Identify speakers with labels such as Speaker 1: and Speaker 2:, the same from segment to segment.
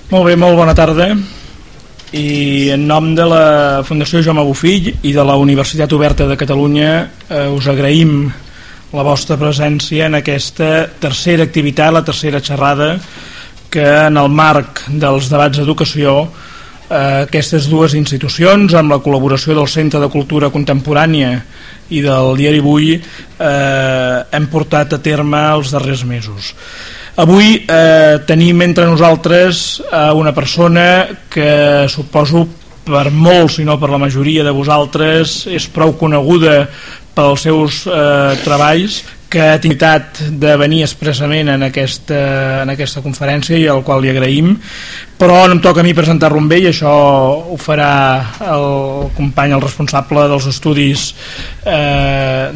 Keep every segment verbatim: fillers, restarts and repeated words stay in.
Speaker 1: Molt bé, molt bona tarda. I en nom de la Fundació Jaume Bofill i de la Universitat Oberta de Catalunya eh, us agraïm la vostra presència en aquesta tercera activitat, la tercera xerrada, que en el marc dels debats d'educació eh, aquestes dues institucions, amb la col·laboració del Centre de Cultura Contemporània i del Diari Avui, eh, hem portat a terme els darrers mesos. Avui eh, tenim entre nosaltres eh, una persona que suposo per molts, si no per la majoria de vosaltres, és prou coneguda pels seus eh, treballs, que ha tingut de venir expressament en aquesta, en aquesta conferència i al qual li agraïm, però no em toca a mi presentar-lo amb ell, això ho farà el company, el responsable dels estudis eh,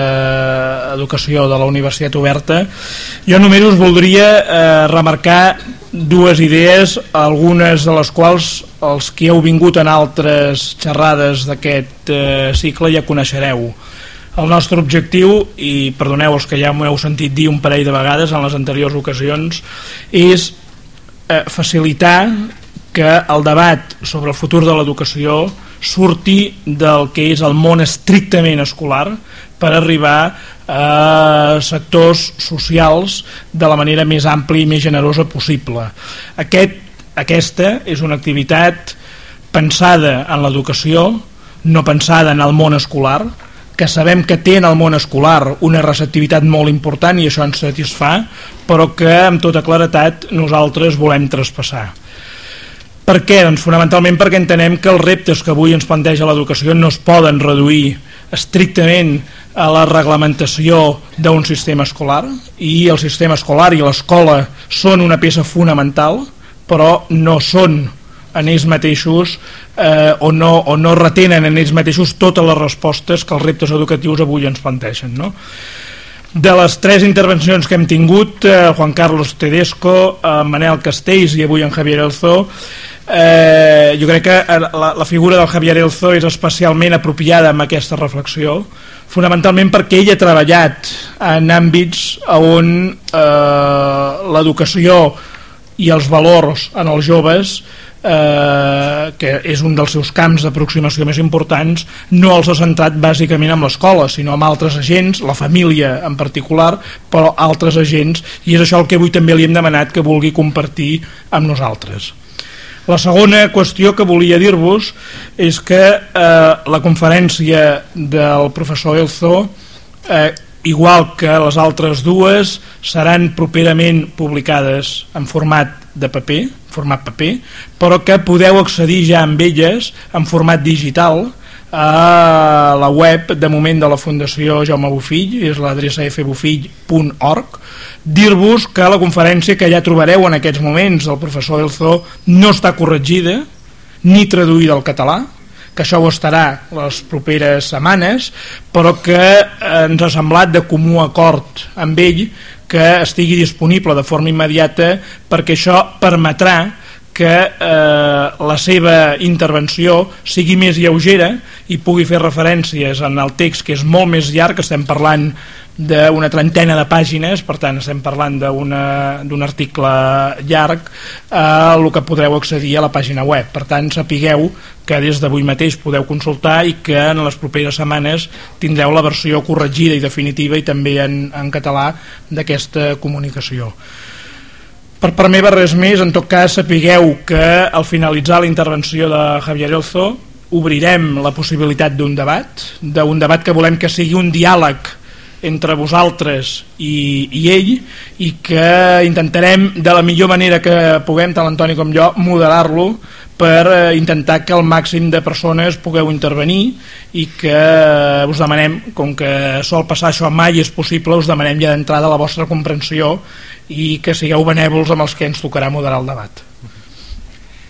Speaker 1: d'educació de la Universitat Oberta. Jo només us voldria eh, remarcar dues idees, algunes de les quals els que heu vingut en altres xerrades d'aquest eh, cicle ja coneixereu. El nostre objectiu, i perdoneu els que ja m'ho heu sentit dir un parell de vegades en les anteriors ocasions, és eh, facilitar que el debat sobre el futur de l'educació surti del que és el món estrictament escolar per arribar a sectors socials de la manera més àmplia i més generosa possible. Aquest, aquesta és una activitat pensada en l'educació, no pensada en el món escolar, que sabem que té en el món escolar una receptivitat molt important i això ens satisfà, però que amb tota claretat nosaltres volem traspassar. Per què? Doncs fonamentalment perquè entenem que els reptes que avui ens planteja l'educació no es poden reduir estrictament a la reglamentació d'un sistema escolar, i el sistema escolar i l'escola són una peça fonamental, però no són en ells mateixos eh, o, no, o no retenen en ells mateixos totes les respostes que els reptes educatius avui ens plantegen, no? De les tres intervencions que hem tingut, eh, Juan Carlos Tedesco, eh, Manel Castells i avui en Javier Elzo, eh, jo crec que la, la figura del Javier Elzo és especialment apropiada amb aquesta reflexió, fonamentalment perquè ell ha treballat en àmbits on eh, l'educació i els valors en els joves, Eh, que és un dels seus camps d'aproximació més importants, no els ha centrat bàsicament amb l'escola, sinó amb altres agents, la família en particular, però altres agents, i és això el que avui també li hem demanat que vulgui compartir amb nosaltres. La segona qüestió que volia dir-vos és que eh, la conferència del professor Elzo, eh, igual que les altres dues, seran properament publicades en format de paper, format paper, però que podeu accedir ja amb elles en format digital a la web de moment de la Fundació Jaume Bofill, és l'adreça f bofill punt org. Dir-vos que la conferència que ja trobareu en aquests moments del professor Elzo no està corregida ni traduïda al català, que això ho estarà les properes setmanes, però que ens ha semblat de comú acord amb ell que estigui disponible de forma immediata, perquè això permetrà que eh, la seva intervenció sigui més lleugera i pugui fer referències en el text, que és molt més llarg, estem parlant d'una trentena de pàgines, per tant estem parlant d'un article llarg, a el que podreu accedir a la pàgina web. Per tant, sapigueu que des d'avui mateix podeu consultar i que en les properes setmanes tindreu la versió corregida i definitiva i també en, en català d'aquesta comunicació. Per part meva res més, en tot cas sapigueu que al finalitzar la intervenció de Javier Elzo obrirem la possibilitat d'un debat, d'un debat que volem que sigui un diàleg entre vosaltres i, i ell, i que intentarem de la millor manera que puguem, tant l'Antoni com jo, moderar-lo per eh, intentar que el màxim de persones pugueu intervenir, i que us demanem, com que sol passar això mai és possible, us demanem ja d'entrada la vostra comprensió i que sigueu benèvols amb els que ens tocarà moderar el debat.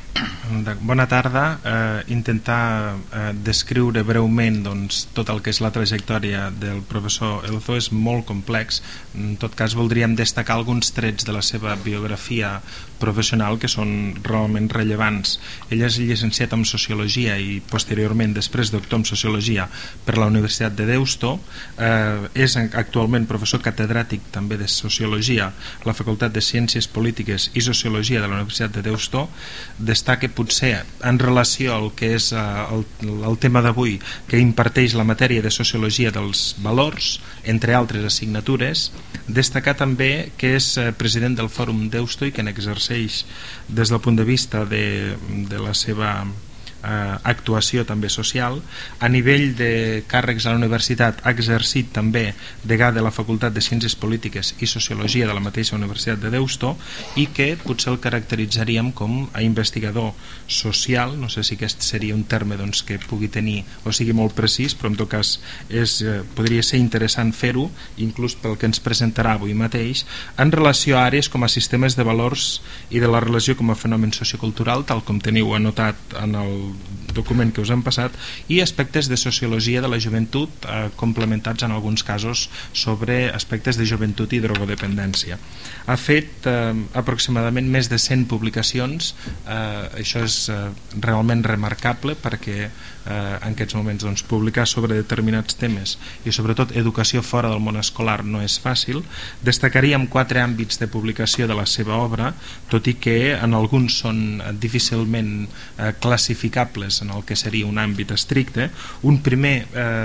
Speaker 2: Bona tarda. Eh, intentar eh, descriure breument doncs, tot el que és la trajectòria del professor Elzo és molt complex. En tot cas voldríem destacar alguns trets de la seva biografia professional que són realment rellevants. Ell és llicenciat en Sociologia i posteriorment després doctor en Sociologia per la Universitat de Deusto. Eh, és actualment professor catedràtic també de Sociologia a la Facultat de Ciències Polítiques i Sociologia de la Universitat de Deusto. Destaca potser en relació al que és eh, el, el tema d'avui, que imparteix la matèria de Sociologia dels Valors, entre altres assignatures. Destacar també que és eh, president del Fòrum Deusto i que n'exerceix des del punt de vista de, de la seva eh, actuació també social. A nivell de càrrecs a la universitat ha exercit també degà de la Facultat de Ciències Polítiques i Sociologia de la mateixa Universitat de Deusto, i que potser el caracteritzaríem com a investigador social. No sé si aquest seria un terme doncs, que pugui tenir o sigui molt precís, però en tot cas és, eh, podria ser interessant fer-ho, inclús pel que ens presentarà avui mateix, en relació a àrees com a sistemes de valors i de la relació com a fenomen sociocultural, tal com teniu anotat en el document que us hem passat, i aspectes de sociologia de la joventut, eh, complementats en alguns casos sobre aspectes de joventut i drogodependència. Ha fet eh, aproximadament més de cent publicacions. Eh, això és eh, realment remarcable perquè eh, en aquests moments doncs, publicar sobre determinats temes i sobretot educació fora del món escolar no és fàcil. Destacaríem quatre àmbits de publicació de la seva obra, tot i que en alguns són difícilment eh, classificables en el que seria un àmbit estricte. Un primer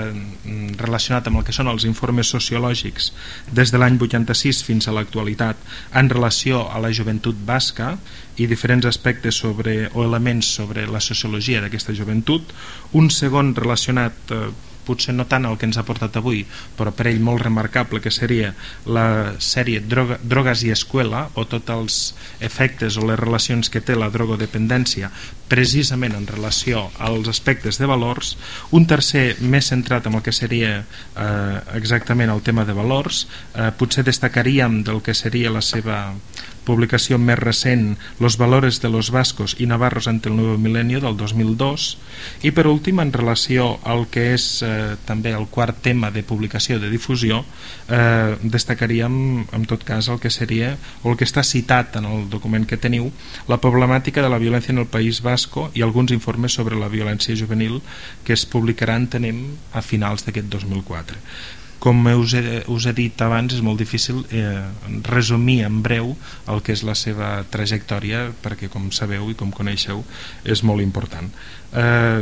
Speaker 2: eh, relacionat amb el que són els informes sociològics des de l'any vuitanta-sis fins a l'actualitat en relació a la joventut basca i diferents aspectes sobre, o elements sobre la sociologia d'aquesta joventut. Un segon relacionat eh, potser no tant el que ens ha portat avui, però per ell molt remarcable, que seria la sèrie Droga, Drogues i Escuela, o tots els efectes o les relacions que té la drogodependència precisament en relació als aspectes de valors. Un tercer més centrat en el que seria eh, exactament el tema de valors. Eh, potser destacaríem del que seria la seva publicació més recent, Los valores de los vascos y navarros ante el nuevo milenio, del dos mil dos. I per últim, en relació al que és eh, també el quart tema de publicació de difusió, eh, destacaríem en tot cas el que seria, o el que està citat en el document que teniu, la problemàtica de la violència en el País Basco i alguns informes sobre la violència juvenil que es publicaran, tenim, a finals d'aquest dos mil quatre. Com us he, us he dit abans, és molt difícil eh, resumir en breu el que és la seva trajectòria, perquè com sabeu i com coneixeu és molt important. Eh,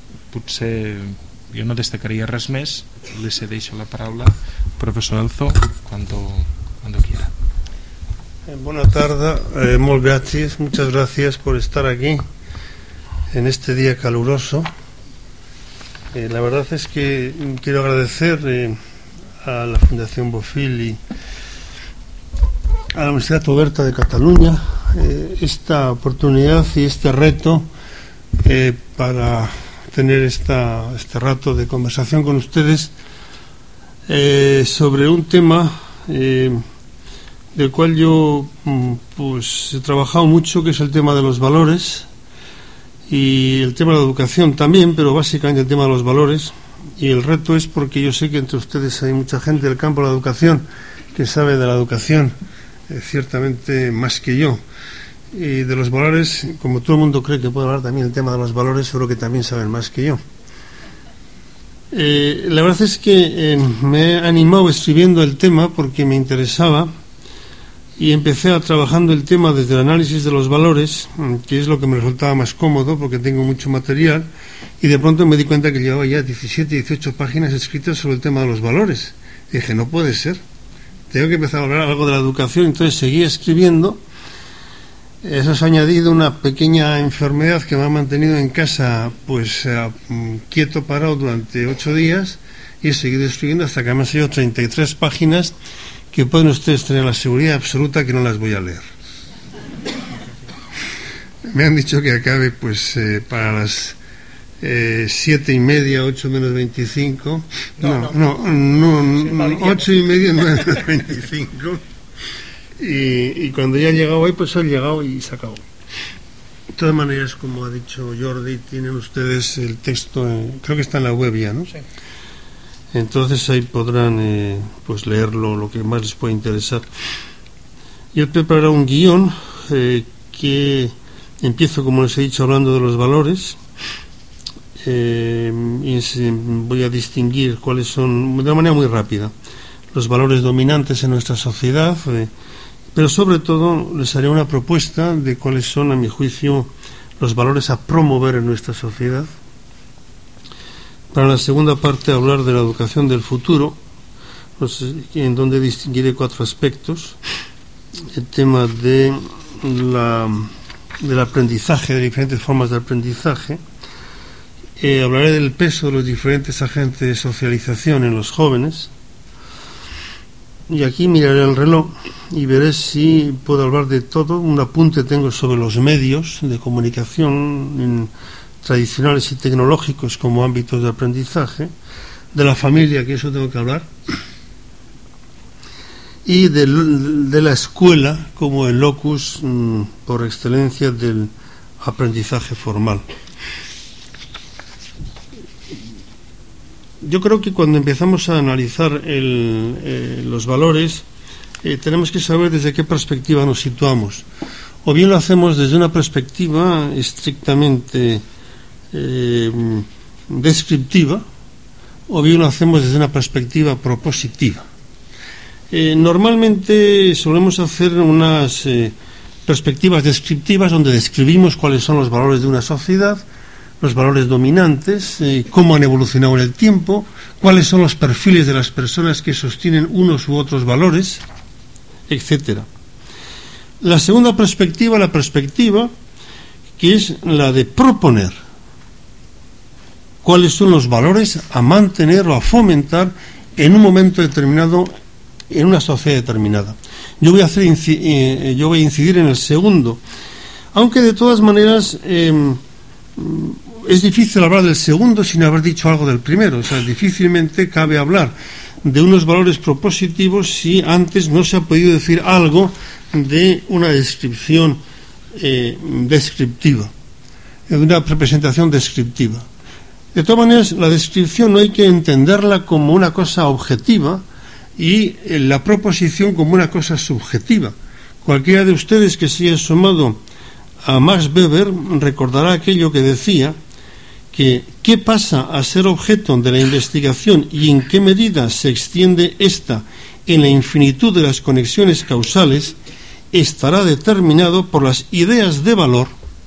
Speaker 2: potser jo no destacaria res més, li cedeixo la paraula. Professor Elzo, cuando, cuando quiera.
Speaker 3: Eh, buena tarde, eh, molt gracias, muchas gracias por estar aquí en este día caluroso. Eh, la verdad es que quiero agradecer eh, a la Fundación Bofill y a la Universidad Oberta de Cataluña eh, esta oportunidad y este reto eh, para tener esta, este rato de conversación con ustedes eh, sobre un tema eh, del cual yo pues he trabajado mucho, que es el tema de los valores y el tema de la educación también, pero básicamente el tema de los valores. Y el reto es porque yo sé que entre ustedes hay mucha gente del campo de la educación que sabe de la educación eh, ciertamente más que yo, y de los valores, como todo el mundo cree que puede hablar también el tema de los valores, seguro que también saben más que yo. Eh, la verdad es que eh, me he animado escribiendo el tema porque me interesaba, y empecé a trabajando el tema desde el análisis de los valores, que es lo que me resultaba más cómodo porque tengo mucho material, y de pronto me di cuenta que llevaba ya diecisiete, dieciocho páginas escritas sobre el tema de los valores. Y dije, no puede ser, tengo que empezar a hablar algo de la educación. Entonces seguí escribiendo. Eso se ha añadido una pequeña enfermedad que me ha mantenido en casa pues eh, quieto, parado durante ocho días, y he seguido escribiendo hasta que me han salido treinta y tres páginas que pueden ustedes tener la seguridad absoluta que no las voy a leer. Me han dicho que acabe pues eh, para las eh, siete y media, ocho menos veinticinco. No, no, no, no, no ocho y media, nueve menos veinticinco. Y, y cuando ya he llegado ahí, pues he llegado y se acabó. De todas maneras, como ha dicho Jordi, tienen ustedes el texto, en, creo que está en la web ya, ¿no?
Speaker 1: Sí.
Speaker 3: Entonces ahí podrán eh, pues leerlo, lo que más les puede interesar. Yo he preparado un guión eh, que empiezo, como les he dicho, hablando de los valores. Eh, y se, voy a distinguir cuáles son, de una manera muy rápida, los valores dominantes en nuestra sociedad, eh, pero sobre todo les haré una propuesta de cuáles son, a mi juicio, los valores a promover en nuestra sociedad. Para la segunda parte hablar de la educación del futuro, pues, en donde distinguiré cuatro aspectos: el tema de la, del aprendizaje, de diferentes formas de aprendizaje. Eh, hablaré del peso de los diferentes agentes de socialización en los jóvenes, y aquí miraré el reloj y veré si puedo hablar de todo. Un apunte tengo sobre los medios de comunicación en, tradicionales y tecnológicos como ámbitos de aprendizaje, de la familia, que eso tengo que hablar, y de, de la escuela como el locus mmm, por excelencia del aprendizaje formal. Yo creo que cuando empezamos a analizar el, eh, los valores, eh, tenemos que saber desde qué perspectiva nos situamos. O bien lo hacemos desde una perspectiva estrictamente eh, descriptiva, o bien lo hacemos desde una perspectiva propositiva. Eh, normalmente solemos hacer unas eh, perspectivas descriptivas donde describimos cuáles son los valores de una sociedad, los valores dominantes, eh, cómo han evolucionado en el tiempo, cuáles son los perfiles de las personas que sostienen unos u otros valores, etcétera. La segunda perspectiva, la perspectiva que es la de proponer cuáles son los valores a mantener o a fomentar en un momento determinado, en una sociedad determinada. Yo voy a, hacer, eh, yo voy a incidir en el segundo, aunque de todas maneras eh, es difícil hablar del segundo sin haber dicho algo del primero. O sea, difícilmente cabe hablar de unos valores propositivos si antes no se ha podido decir algo de una descripción eh, descriptiva, de una representación descriptiva. De todas maneras, la descripción no hay que entenderla como una cosa objetiva y la proposición como una cosa subjetiva. Cualquiera de ustedes que se haya asomado a Max Weber recordará aquello que decía, que qué pasa a ser objeto de la investigación y en qué medida se extiende ésta en la infinitud de las conexiones causales estará determinado por las ideas de valor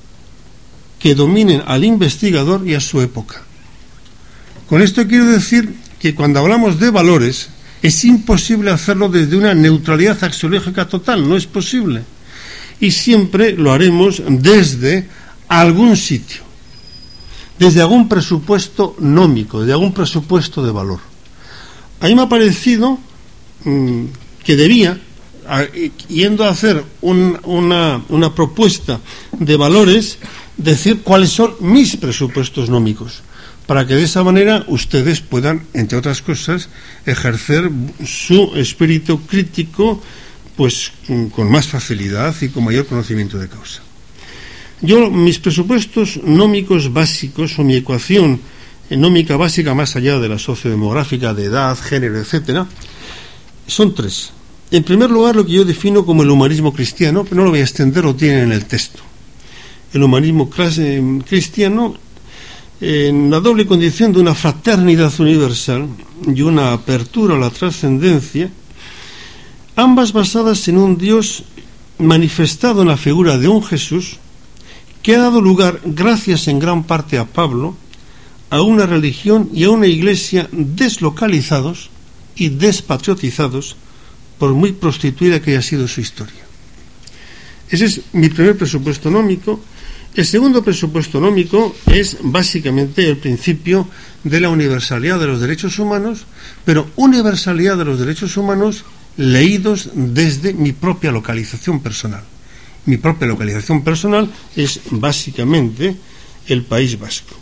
Speaker 3: que dominen al investigador y a su época. Con esto quiero decir que cuando hablamos de valores es imposible hacerlo desde una neutralidad axiológica total, no es posible, y siempre lo haremos desde algún sitio, desde algún presupuesto nómico, desde algún presupuesto de valor. A mí me ha parecido mmm, que debía, a, yendo a hacer un, una, una propuesta de valores, decir cuáles son mis presupuestos nómicos, para que de esa manera ustedes puedan, entre otras cosas, ejercer su espíritu crítico pues con más facilidad y con mayor conocimiento de causa. Yo, mis presupuestos nómicos básicos, o mi ecuación nómica básica más allá de la sociodemográfica, de edad, género, etcétera, son tres. En primer lugar, lo que yo defino como el humanismo cristiano, pero no lo voy a extender, lo tienen en el texto. El humanismo cristiano, en la doble condición de una fraternidad universal y una apertura a la trascendencia, ambas basadas en un Dios manifestado en la figura de un Jesús que ha dado lugar, gracias en gran parte a Pablo, a una religión y a una iglesia deslocalizados y despatriotizados, por muy prostituida que haya sido su historia. Ese es mi primer presupuesto nómico. El segundo presupuesto nómico es básicamente el principio de la universalidad de los derechos humanos, pero universalidad de los derechos humanos leídos desde mi propia localización personal. Mi propia localización personal es básicamente el País Vasco.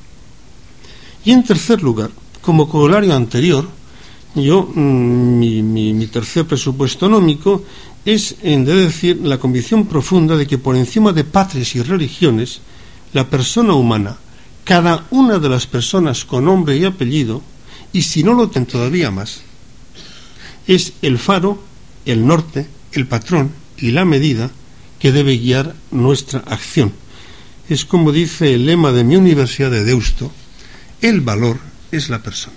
Speaker 3: Y en tercer lugar, como corolario anterior, yo, mi, mi, mi tercer presupuesto nómico es, en de decir, la convicción profunda de que por encima de patrias y religiones, la persona humana, cada una de las personas con nombre y apellido, y si no lo tienen todavía más, es el faro, el norte, el patrón y la medida que debe guiar nuestra acción. Es como dice el lema de mi Universidad de Deusto: el valor es la persona.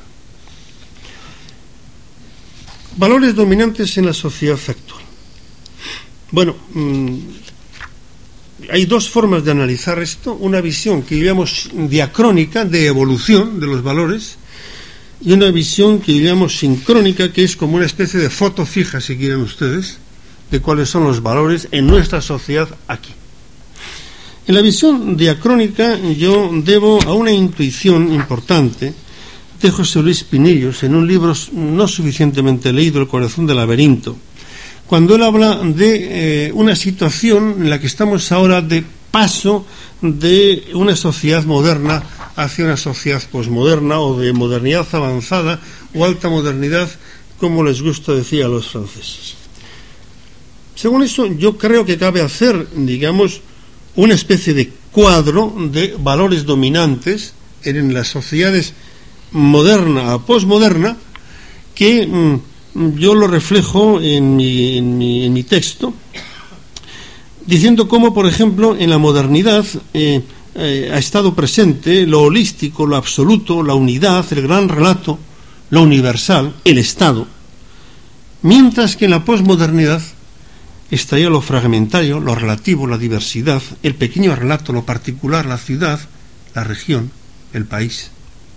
Speaker 3: Valores dominantes en la sociedad actual. Bueno, mmm, hay dos formas de analizar esto: una visión que llamamos diacrónica, de evolución de los valores, y una visión que llamamos sincrónica, que es como una especie de foto fija, si quieren ustedes, de cuáles son los valores en nuestra sociedad aquí. En la visión diacrónica yo debo a una intuición importante de José Luis Pinillos, en un libro no suficientemente leído, El corazón del laberinto, cuando él habla de eh, una situación en la que estamos ahora de paso de una sociedad moderna hacia una sociedad posmoderna, o de modernidad avanzada o alta modernidad, como les gusta decir a los franceses. Según eso, yo creo que cabe hacer, digamos, una especie de cuadro de valores dominantes en las sociedades moderna a posmoderna, que mmm, yo lo reflejo en mi, en, mi, en mi texto, diciendo cómo, por ejemplo, en la modernidad eh, eh, ha estado presente lo holístico, lo absoluto, la unidad, el gran relato, lo universal, el Estado, mientras que en la posmodernidad estaría lo fragmentario, lo relativo, la diversidad, el pequeño relato, lo particular, la ciudad, la región, el país.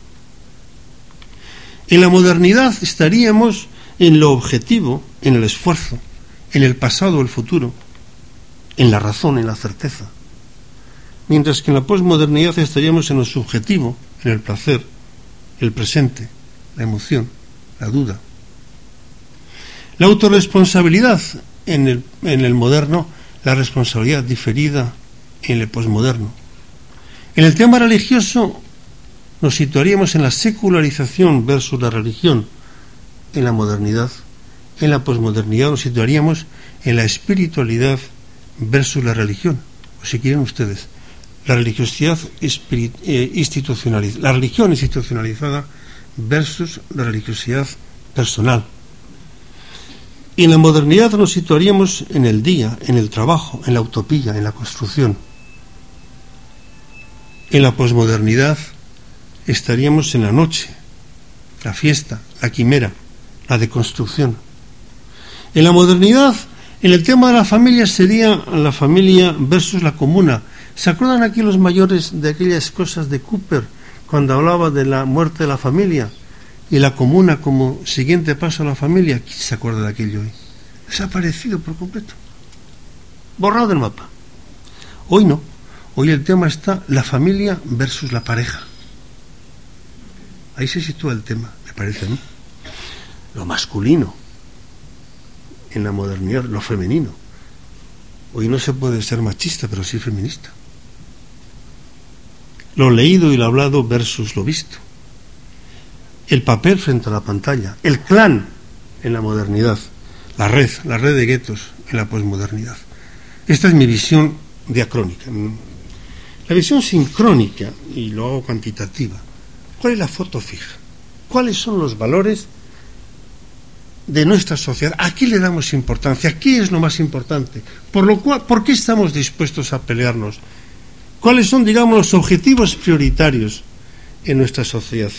Speaker 3: En la modernidad estaríamos en lo objetivo, en el esfuerzo, en el pasado, el futuro, en la razón, en la certeza. Mientras que en la posmodernidad estaríamos en lo subjetivo, en el placer, el presente, la emoción, la duda. La autorresponsabilidad en el, en el moderno, la responsabilidad diferida en el posmoderno. En el tema religioso nos situaríamos en la secularización versus la religión en la modernidad. En la posmodernidad nos situaríamos en la espiritualidad versus la religión, o si quieren ustedes, la religiosidad espirit, eh, institucionalizada, la religión institucionalizada versus la religiosidad personal. Y en la modernidad nos situaríamos en el día, en el trabajo, en la utopía, en la construcción. En la posmodernidad estaríamos en la noche, la fiesta, la quimera, la deconstrucción. En la modernidad, en el tema de la familia, sería la familia versus la comuna. ¿Se acuerdan aquí los mayores de aquellas cosas de Cooper, cuando hablaba de la muerte de la familia y la comuna como siguiente paso a la familia? ¿Quién se acuerda de aquello hoy? Desaparecido por completo, borrado del mapa. Hoy no, hoy el tema está la familia versus la pareja. Ahí se sitúa el tema, me parece a mí. Lo masculino en la modernidad, lo femenino. Hoy no se puede ser machista, pero sí feminista. Lo leído y lo hablado versus lo visto. El papel frente a la pantalla. El clan en la modernidad. La red, la red de guetos en la posmodernidad. Esta es mi visión diacrónica. La visión sincrónica, y lo hago cuantitativa. ¿Cuál es la foto fija? ¿Cuáles son los valores de nuestra sociedad? ¿A qué le damos importancia? ¿Qué es lo más importante? ¿Por lo cual, por qué estamos dispuestos a pelearnos? ¿Cuáles son, digamos, los objetivos prioritarios en nuestra sociedad?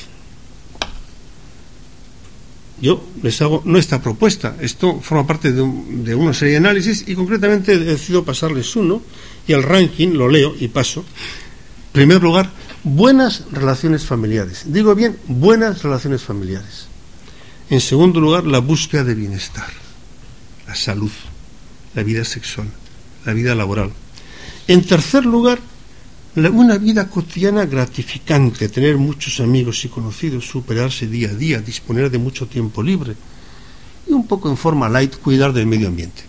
Speaker 3: Yo les hago nuestra propuesta. Esto forma parte de, un, de una serie de análisis y concretamente he decidido pasarles uno y el ranking lo leo y paso. En primer lugar, buenas relaciones familiares. Digo bien, buenas relaciones familiares. En segundo lugar, la búsqueda de bienestar, la salud, la vida sexual, la vida laboral. En tercer lugar, la, una vida cotidiana gratificante, tener muchos amigos y conocidos, superarse día a día, disponer de mucho tiempo libre y un poco en forma light cuidar del medio ambiente.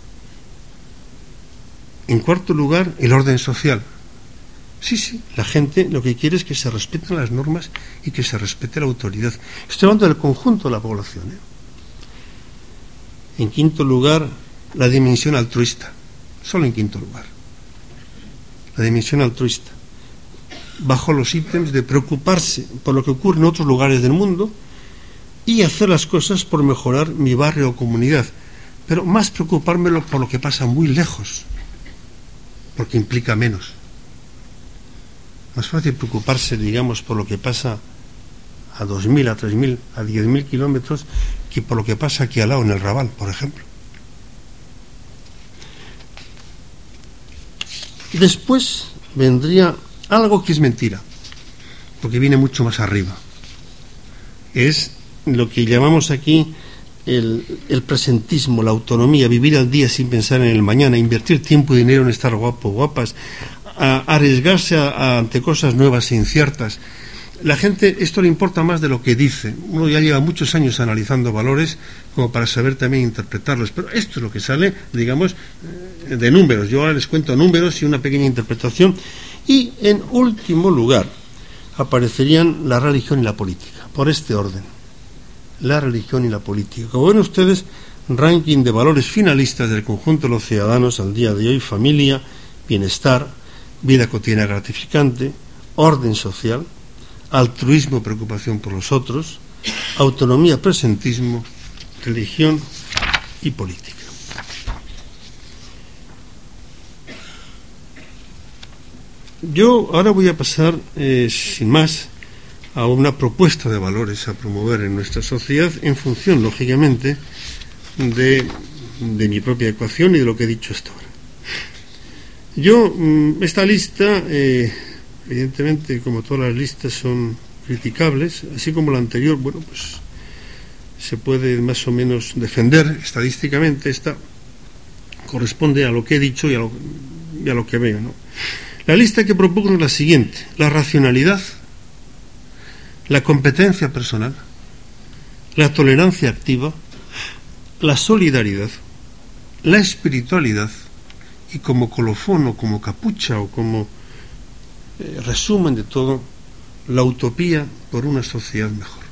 Speaker 3: En cuarto lugar, el orden social. Sí, sí, la gente lo que quiere es que se respeten las normas y que se respete la autoridad. Estoy hablando del conjunto de la población, ¿eh? En quinto lugar, la dimensión altruista, solo en quinto lugar. La dimensión altruista, bajo los ítems de preocuparse por lo que ocurre en otros lugares del mundo y hacer las cosas por mejorar mi barrio o comunidad, pero más preocuparme por lo que pasa muy lejos, porque implica menos. Más fácil preocuparse, digamos, por lo que pasa a dos mil, a tres mil, a diez mil kilómetros que por lo que pasa aquí al lado en el Raval, por ejemplo. Después vendría algo que es mentira, porque viene mucho más arriba. Es lo que llamamos aquí el, el presentismo, la autonomía, vivir al día sin pensar en el mañana, invertir tiempo y dinero en estar guapo, guapas, a arriesgarse a, a, ante cosas nuevas e inciertas. La gente, esto le importa más de lo que dice. Uno ya lleva muchos años analizando valores como para saber también interpretarlos, pero esto es lo que sale, digamos, de números. Yo ahora les cuento números y una pequeña interpretación. Y en último lugar aparecerían la religión y la política, por este orden: la religión y la política. Como ven ustedes, ranking de valores finalistas del conjunto de los ciudadanos al día de hoy: familia, bienestar, vida cotidiana gratificante, orden social, altruismo, preocupación por los otros, autonomía, presentismo, religión y política. Yo ahora voy a pasar, eh, sin más, a una propuesta de valores a promover en nuestra sociedad en función, lógicamente, de, de mi propia ecuación y de lo que he dicho hasta ahora. Yo, esta lista, eh, evidentemente, como todas las listas, son criticables, así como la anterior. Bueno, pues se puede más o menos defender estadísticamente. Esta corresponde a lo que he dicho y a lo, y a lo que veo, ¿no? La lista que propongo es la siguiente: la racionalidad, la competencia personal, la tolerancia activa, la solidaridad, la espiritualidad y, como colofón o como capucha o como eh, resumen de todo, la utopía por una sociedad mejor.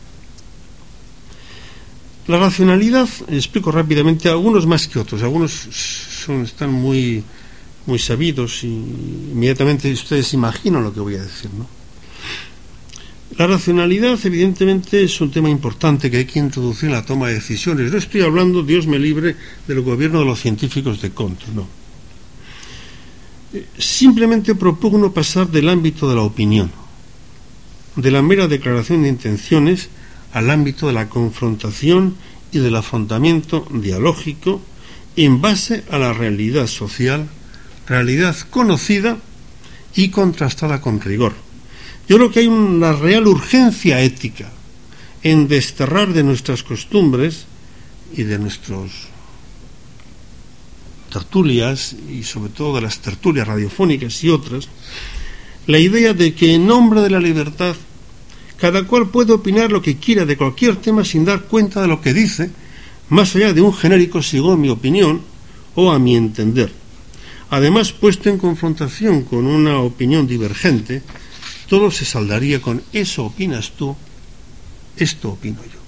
Speaker 3: La racionalidad, explico rápidamente, algunos más que otros, algunos son, están muy, muy sabidos y inmediatamente ustedes imaginan lo que voy a decir, ¿no? La racionalidad, evidentemente, es un tema importante que hay que introducir en la toma de decisiones. No estoy hablando, Dios me libre, del gobierno de los científicos de Comte, no. Simplemente propugno pasar del ámbito de la opinión, de la mera declaración de intenciones, al ámbito de la confrontación y del afrontamiento dialógico en base a la realidad social, realidad conocida y contrastada con rigor. Yo creo que hay una real urgencia ética en desterrar de nuestras costumbres y de nuestros tertulias, y sobre todo de las tertulias radiofónicas y otras, la idea de que en nombre de la libertad cada cual puede opinar lo que quiera de cualquier tema sin dar cuenta de lo que dice, más allá de un genérico según mi opinión o a mi entender. Además, puesto en confrontación con una opinión divergente, todo se saldaría con: eso opinas tú, esto opino yo.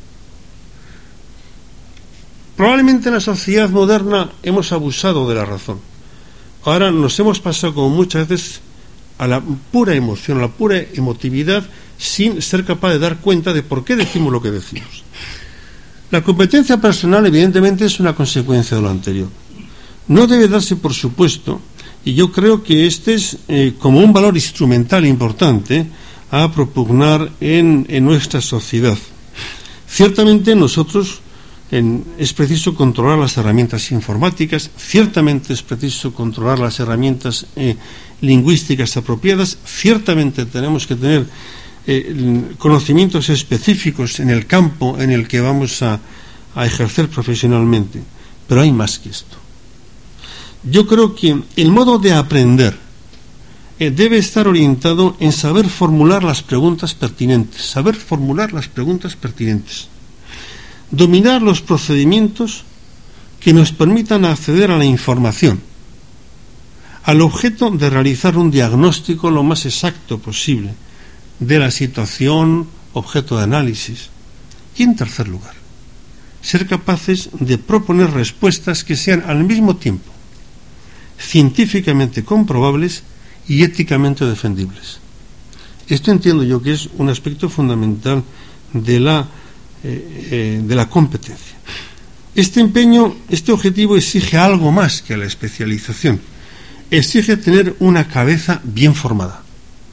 Speaker 3: Probablemente en la sociedad moderna hemos abusado de la razón. Ahora nos hemos pasado, como muchas veces, a la pura emoción, a la pura emotividad, sin ser capaz de dar cuenta de por qué decimos lo que decimos. La competencia personal, evidentemente, es una consecuencia de lo anterior. No debe darse por supuesto, y yo creo que este es eh, como un valor instrumental importante a propugnar en, en nuestra sociedad. Ciertamente nosotros en, es preciso controlar las herramientas informáticas, ciertamente es preciso controlar las herramientas eh, lingüísticas apropiadas, ciertamente tenemos que tener eh, conocimientos específicos en el campo en el que vamos a, a ejercer profesionalmente, pero hay más que esto. Yo creo que el modo de aprender eh, debe estar orientado en saber formular las preguntas pertinentes, saber formular las preguntas pertinentes, dominar los procedimientos que nos permitan acceder a la información, al objeto de realizar un diagnóstico lo más exacto posible de la situación objeto de análisis. Y en tercer lugar, ser capaces de proponer respuestas que sean al mismo tiempo científicamente comprobables y éticamente defendibles. Esto entiendo yo que es un aspecto fundamental de la, eh, eh, de la competencia. Este empeño, este objetivo exige algo más que la especialización. Exige tener una cabeza bien formada.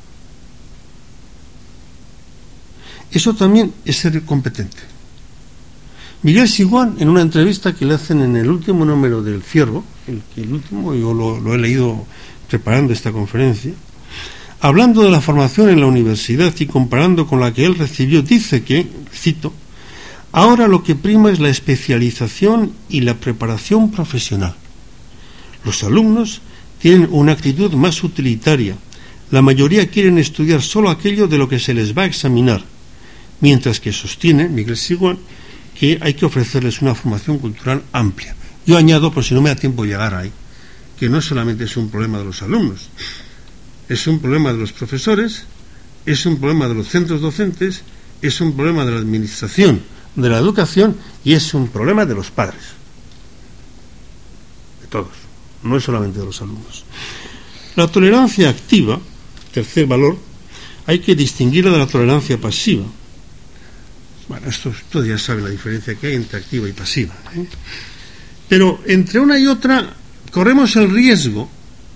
Speaker 3: Eso también es ser competente. Miguel Siguán, en una entrevista que le hacen en el último número del Ciervo, el, el último, yo lo, lo he leído preparando esta conferencia, hablando de la formación en la universidad y comparando con la que él recibió, dice que, cito, ahora lo que prima es la especialización y la preparación profesional. Los alumnos tienen una actitud más utilitaria. La mayoría quieren estudiar solo aquello de lo que se les va a examinar, mientras que sostiene Miguel Siguán que hay que ofrecerles una formación cultural amplia. Yo añado, por si no me da tiempo de llegar ahí, que no solamente es un problema de los alumnos, es un problema de los profesores, es un problema de los centros docentes, es un problema de la administración de la educación y es un problema de los padres, de todos, no es solamente de los alumnos. La tolerancia activa, tercer valor, hay que distinguirla de la tolerancia pasiva. Bueno, esto, esto ya saben la diferencia que hay entre activa y pasiva, ¿eh? Pero entre una y otra corremos el riesgo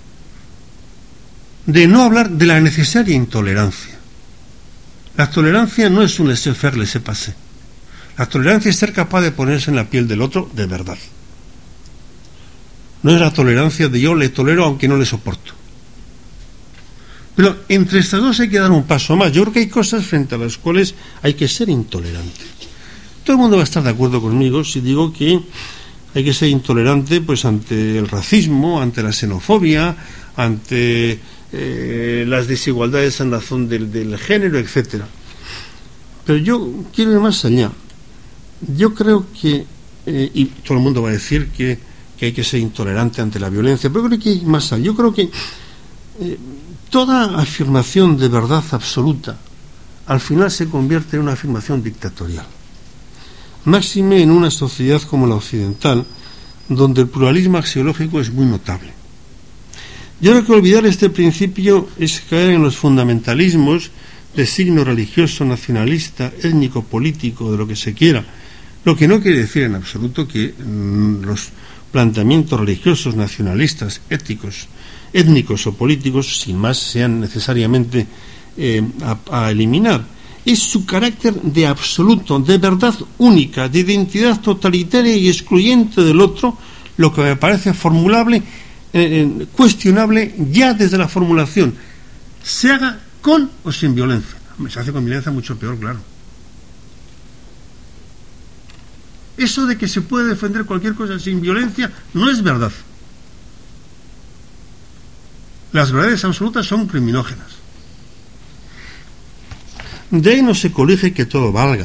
Speaker 3: de no hablar de la necesaria intolerancia. La tolerancia no es un laissez-faire, laissez-passer. La tolerancia es ser capaz de ponerse en la piel del otro de verdad. No es la tolerancia de yo le tolero aunque no le soporto. Pero entre estas dos hay que dar un paso más. Yo creo que hay cosas frente a las cuales hay que ser intolerante. Todo el mundo va a estar de acuerdo conmigo si digo que hay que ser intolerante pues ante el racismo, ante la xenofobia, ante eh, las desigualdades en razón del, del género, etcétera. Pero yo quiero ir más allá. Yo creo que, eh, y todo el mundo va a decir que, que hay que ser intolerante ante la violencia, pero creo que hay más allá. Yo creo que eh, toda afirmación de verdad absoluta al final se convierte en una afirmación dictatorial. Máxime en una sociedad como la occidental, donde el pluralismo axiológico es muy notable. Yo creo que olvidar este principio es caer en los fundamentalismos de signo religioso, nacionalista, étnico, político, de lo que se quiera, lo que no quiere decir en absoluto que mmm, los planteamientos religiosos, nacionalistas, éticos, étnicos o políticos, sin más, sean necesariamente eh, a, a eliminar. Es su carácter de absoluto, de verdad única, de identidad totalitaria y excluyente del otro, lo que me parece formulable, eh, eh, cuestionable ya desde la formulación, se haga con o sin violencia. Se hace con violencia mucho peor, claro. Eso de que se puede defender cualquier cosa sin violencia no es verdad. Las verdades absolutas son criminógenas. De ahí no se colige que todo valga.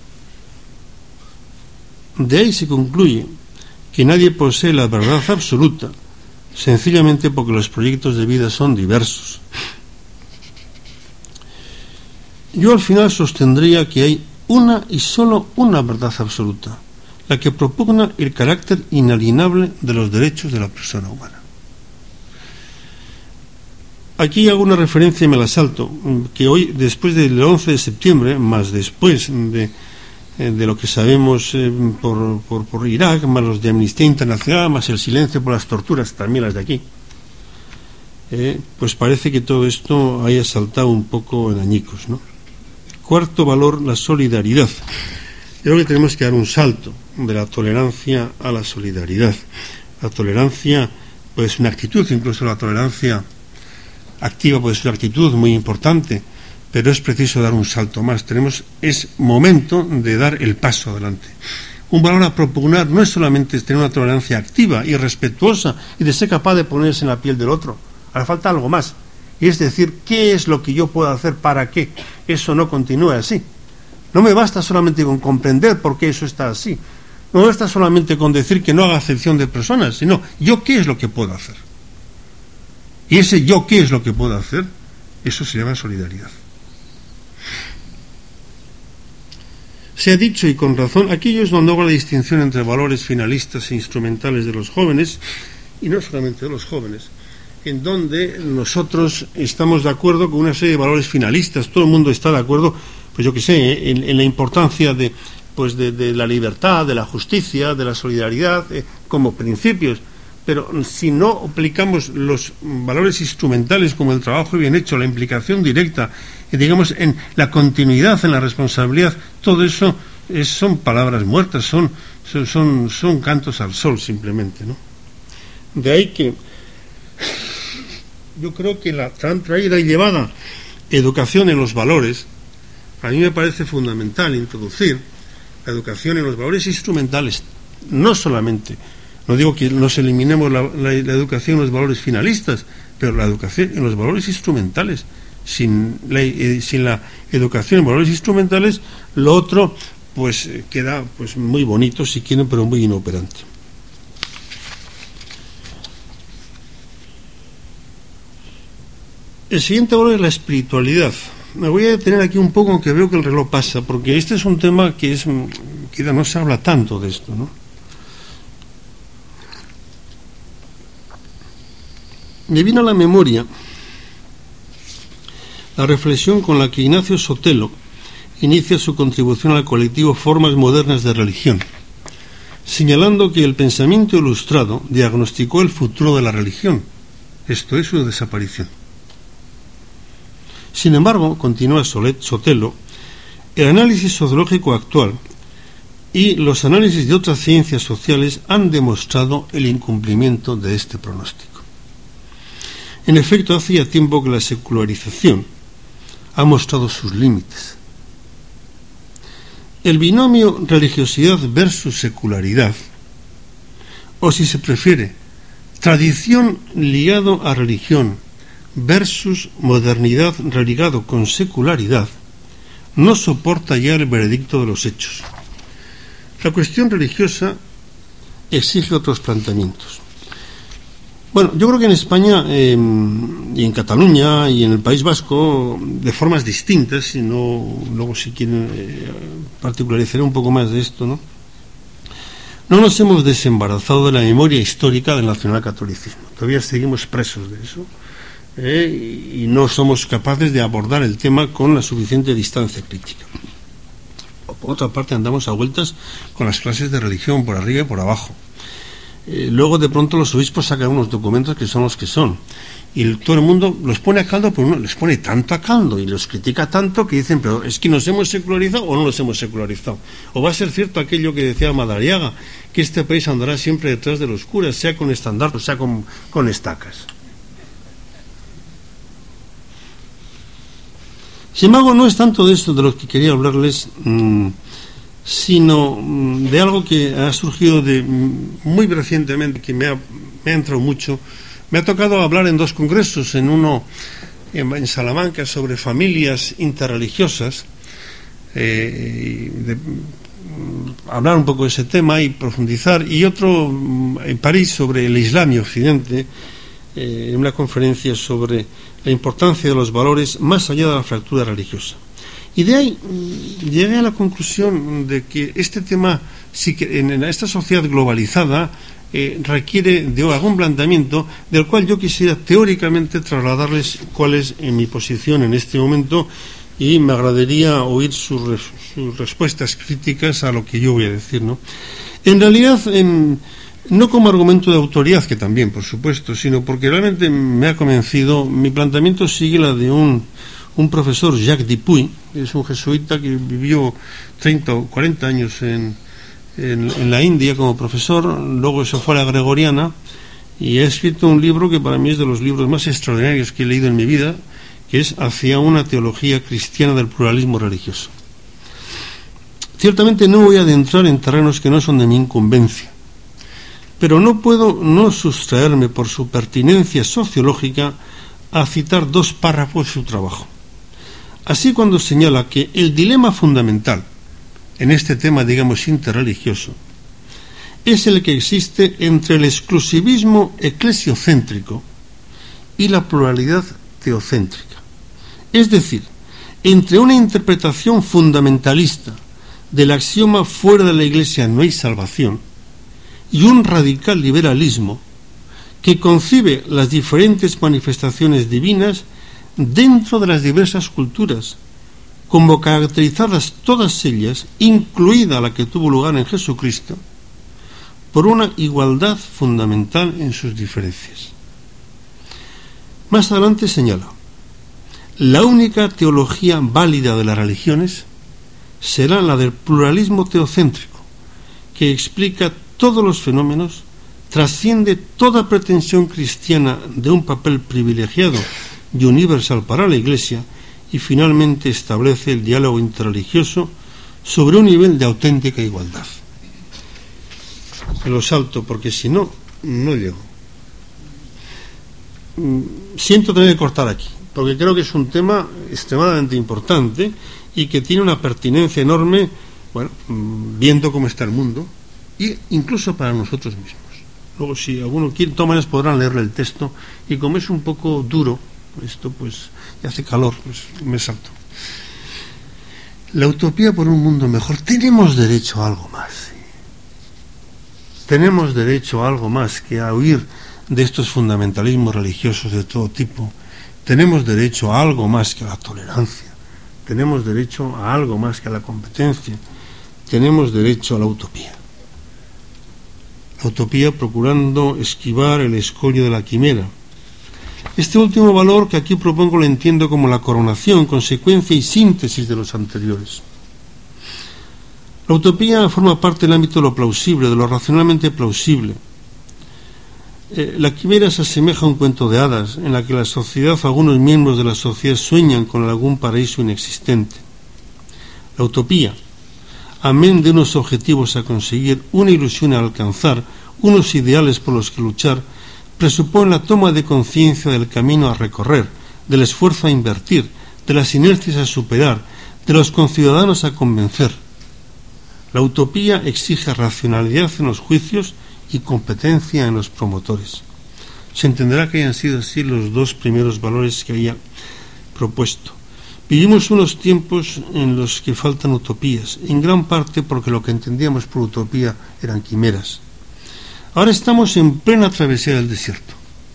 Speaker 3: De ahí se concluye que nadie posee la verdad absoluta, sencillamente porque los proyectos de vida son diversos. Yo al final sostendría que hay una y solo una verdad absoluta, la que propugna el carácter inalienable de los derechos de la persona humana. Aquí hago una referencia y me la salto, que hoy, después del once de septiembre, más después de, de lo que sabemos eh, por, por, por Irak, más los de Amnistía Internacional, más el silencio por las torturas, también las de aquí, eh, pues parece que todo esto haya saltado un poco en añicos, ¿no? Cuarto valor, la solidaridad. Yo creo que tenemos que dar un salto de la tolerancia a la solidaridad. La tolerancia puede ser una actitud, incluso la tolerancia activa puede ser una actitud muy importante, pero es preciso dar un salto más. Tenemos, es momento de dar el paso adelante. Un valor a propugnar no es solamente tener una tolerancia activa y respetuosa y de ser capaz de ponerse en la piel del otro. Hará falta algo más. Y es decir, ¿qué es lo que yo puedo hacer para que eso no continúe así? No me basta solamente con comprender por qué eso está así. No me basta solamente con decir que no haga acepción de personas, sino yo qué es lo que puedo hacer. Y ese yo qué es lo que puedo hacer, eso se llama solidaridad. Se ha dicho, y con razón, aquello es donde hago la distinción entre valores finalistas e instrumentales de los jóvenes, y no solamente de los jóvenes, en donde nosotros estamos de acuerdo con una serie de valores finalistas, todo el mundo está de acuerdo, pues yo qué sé, en, en la importancia de, pues de, de la libertad, de la justicia, de la solidaridad, eh, como principios. Pero si no aplicamos los valores instrumentales como el trabajo bien hecho, la implicación directa, y digamos en la continuidad, en la responsabilidad, todo eso es, son palabras muertas, son, son, son, son cantos al sol simplemente, ¿no? De ahí que yo creo que la tan traída y llevada educación en los valores, a mí me parece fundamental introducir la educación en los valores instrumentales, no solamente. No digo que nos eliminemos la, la, la educación en los valores finalistas, pero la educación en los valores instrumentales. Sin la, eh, sin la educación en valores instrumentales, lo otro pues eh, queda pues muy bonito, si quieren, pero muy inoperante. El siguiente valor es la espiritualidad. Me voy a detener aquí un poco, aunque veo que el reloj pasa, porque este es un tema que es que no se habla tanto de esto, ¿no? Me vino a la memoria la reflexión con la que Ignacio Sotelo inicia su contribución al colectivo Formas Modernas de Religión, señalando que el pensamiento ilustrado diagnosticó el futuro de la religión, esto es su desaparición. Sin embargo, continúa Sotelo, el análisis sociológico actual y los análisis de otras ciencias sociales han demostrado el incumplimiento de este pronóstico. En efecto, hace ya tiempo que la secularización ha mostrado sus límites. El binomio religiosidad versus secularidad, o si se prefiere, tradición ligado a religión versus modernidad religado con secularidad, no soporta ya el veredicto de los hechos. La cuestión religiosa exige otros planteamientos. Bueno, yo creo que en España eh, y en Cataluña y en el País Vasco, de formas distintas, y no, luego si quieren eh, particularizaré un poco más de esto, ¿no? No nos hemos desembarazado de la memoria histórica del nacionalcatolicismo. Todavía seguimos presos de eso eh, y no somos capaces de abordar el tema con la suficiente distancia crítica. Por otra parte, andamos a vueltas con las clases de religión por arriba y por abajo. Eh, luego de pronto los obispos sacan unos documentos que son los que son y el, todo el mundo los pone a caldo, pero uno les pone tanto a caldo y los critica tanto que dicen, pero es que nos hemos secularizado o no nos hemos secularizado, o va a ser cierto aquello que decía Madariaga, que este país andará siempre detrás de los curas, sea con estandartes, sea con, con estacas. Sin embargo, no es tanto de esto de lo que quería hablarles, mmm, sino de algo que ha surgido de muy recientemente, que me ha, me ha entrado mucho. Me ha tocado hablar en dos congresos, en uno en, en Salamanca sobre familias interreligiosas, eh, de, hablar un poco de ese tema y profundizar, y otro en París sobre el Islam y Occidente, eh, en una conferencia sobre la importancia de los valores más allá de la fractura religiosa. Y de ahí llegué a la conclusión de que este tema, sí que en esta sociedad globalizada, eh, requiere de algún planteamiento del cual yo quisiera teóricamente trasladarles cuál es en mi posición en este momento, y me agradaría oír sus, sus respuestas críticas a lo que yo voy a decir, ¿no? En realidad, en, no como argumento de autoridad, que también, por supuesto, sino porque realmente me ha convencido. Mi planteamiento sigue la de un un profesor, Jacques Dupuy, que es un jesuita que vivió treinta o cuarenta años en, en, en la India como profesor, luego se fue a la Gregoriana y ha escrito un libro que para mí es de los libros más extraordinarios que he leído en mi vida, que es Hacia una teología cristiana del pluralismo religioso. Ciertamente no voy a adentrar en terrenos que no son de mi incumbencia, pero no puedo no sustraerme por su pertinencia sociológica a citar dos párrafos de su trabajo. Así, cuando señala que el dilema fundamental en este tema, digamos, interreligioso, es el que existe entre el exclusivismo eclesiocéntrico y la pluralidad teocéntrica. Es decir, entre una interpretación fundamentalista del axioma fuera de la Iglesia no hay salvación, y un radical liberalismo que concibe las diferentes manifestaciones divinas dentro de las diversas culturas, como caracterizadas todas ellas, incluida la que tuvo lugar en Jesucristo, por una igualdad fundamental en sus diferencias. Más adelante señala: la única teología válida de las religiones será la del pluralismo teocéntrico, que explica todos los fenómenos, trasciende toda pretensión cristiana de un papel privilegiado y universal para la Iglesia, y finalmente establece el diálogo interreligioso sobre un nivel de auténtica igualdad. Me lo salto porque si no, no llego. Siento tener que cortar aquí, porque creo que es un tema extremadamente importante y que tiene una pertinencia enorme, bueno, viendo cómo está el mundo, e incluso para nosotros mismos. Luego, si alguno quiere, de todas maneras podrán leerle el texto, y como es un poco duro esto, pues, y hace calor, pues me salto. La utopía por un mundo mejor. Tenemos derecho a algo más, ¿sí? Tenemos derecho a algo más que a huir de estos fundamentalismos religiosos de todo tipo. Tenemos derecho a algo más que a la tolerancia. Tenemos derecho a algo más que a la competencia. Tenemos derecho a la utopía. La utopía procurando esquivar el escollo de la quimera. Este último valor que aquí propongo lo entiendo como la coronación, consecuencia y síntesis de los anteriores. La utopía forma parte del ámbito de lo plausible, de lo racionalmente plausible. Eh, la quimera se asemeja a un cuento de hadas, en la que la sociedad o algunos miembros de la sociedad sueñan con algún paraíso inexistente. La utopía, amén de unos objetivos a conseguir, una ilusión a alcanzar, unos ideales por los que luchar, presupone la toma de conciencia del camino a recorrer, del esfuerzo a invertir, de las inercias a superar, de los conciudadanos a convencer. La utopía exige racionalidad en los juicios y competencia en los promotores. Se entenderá que hayan sido así los dos primeros valores que había propuesto. Vivimos unos tiempos en los que faltan utopías, en gran parte porque lo que entendíamos por utopía eran quimeras. Ahora estamos en plena travesía del desierto.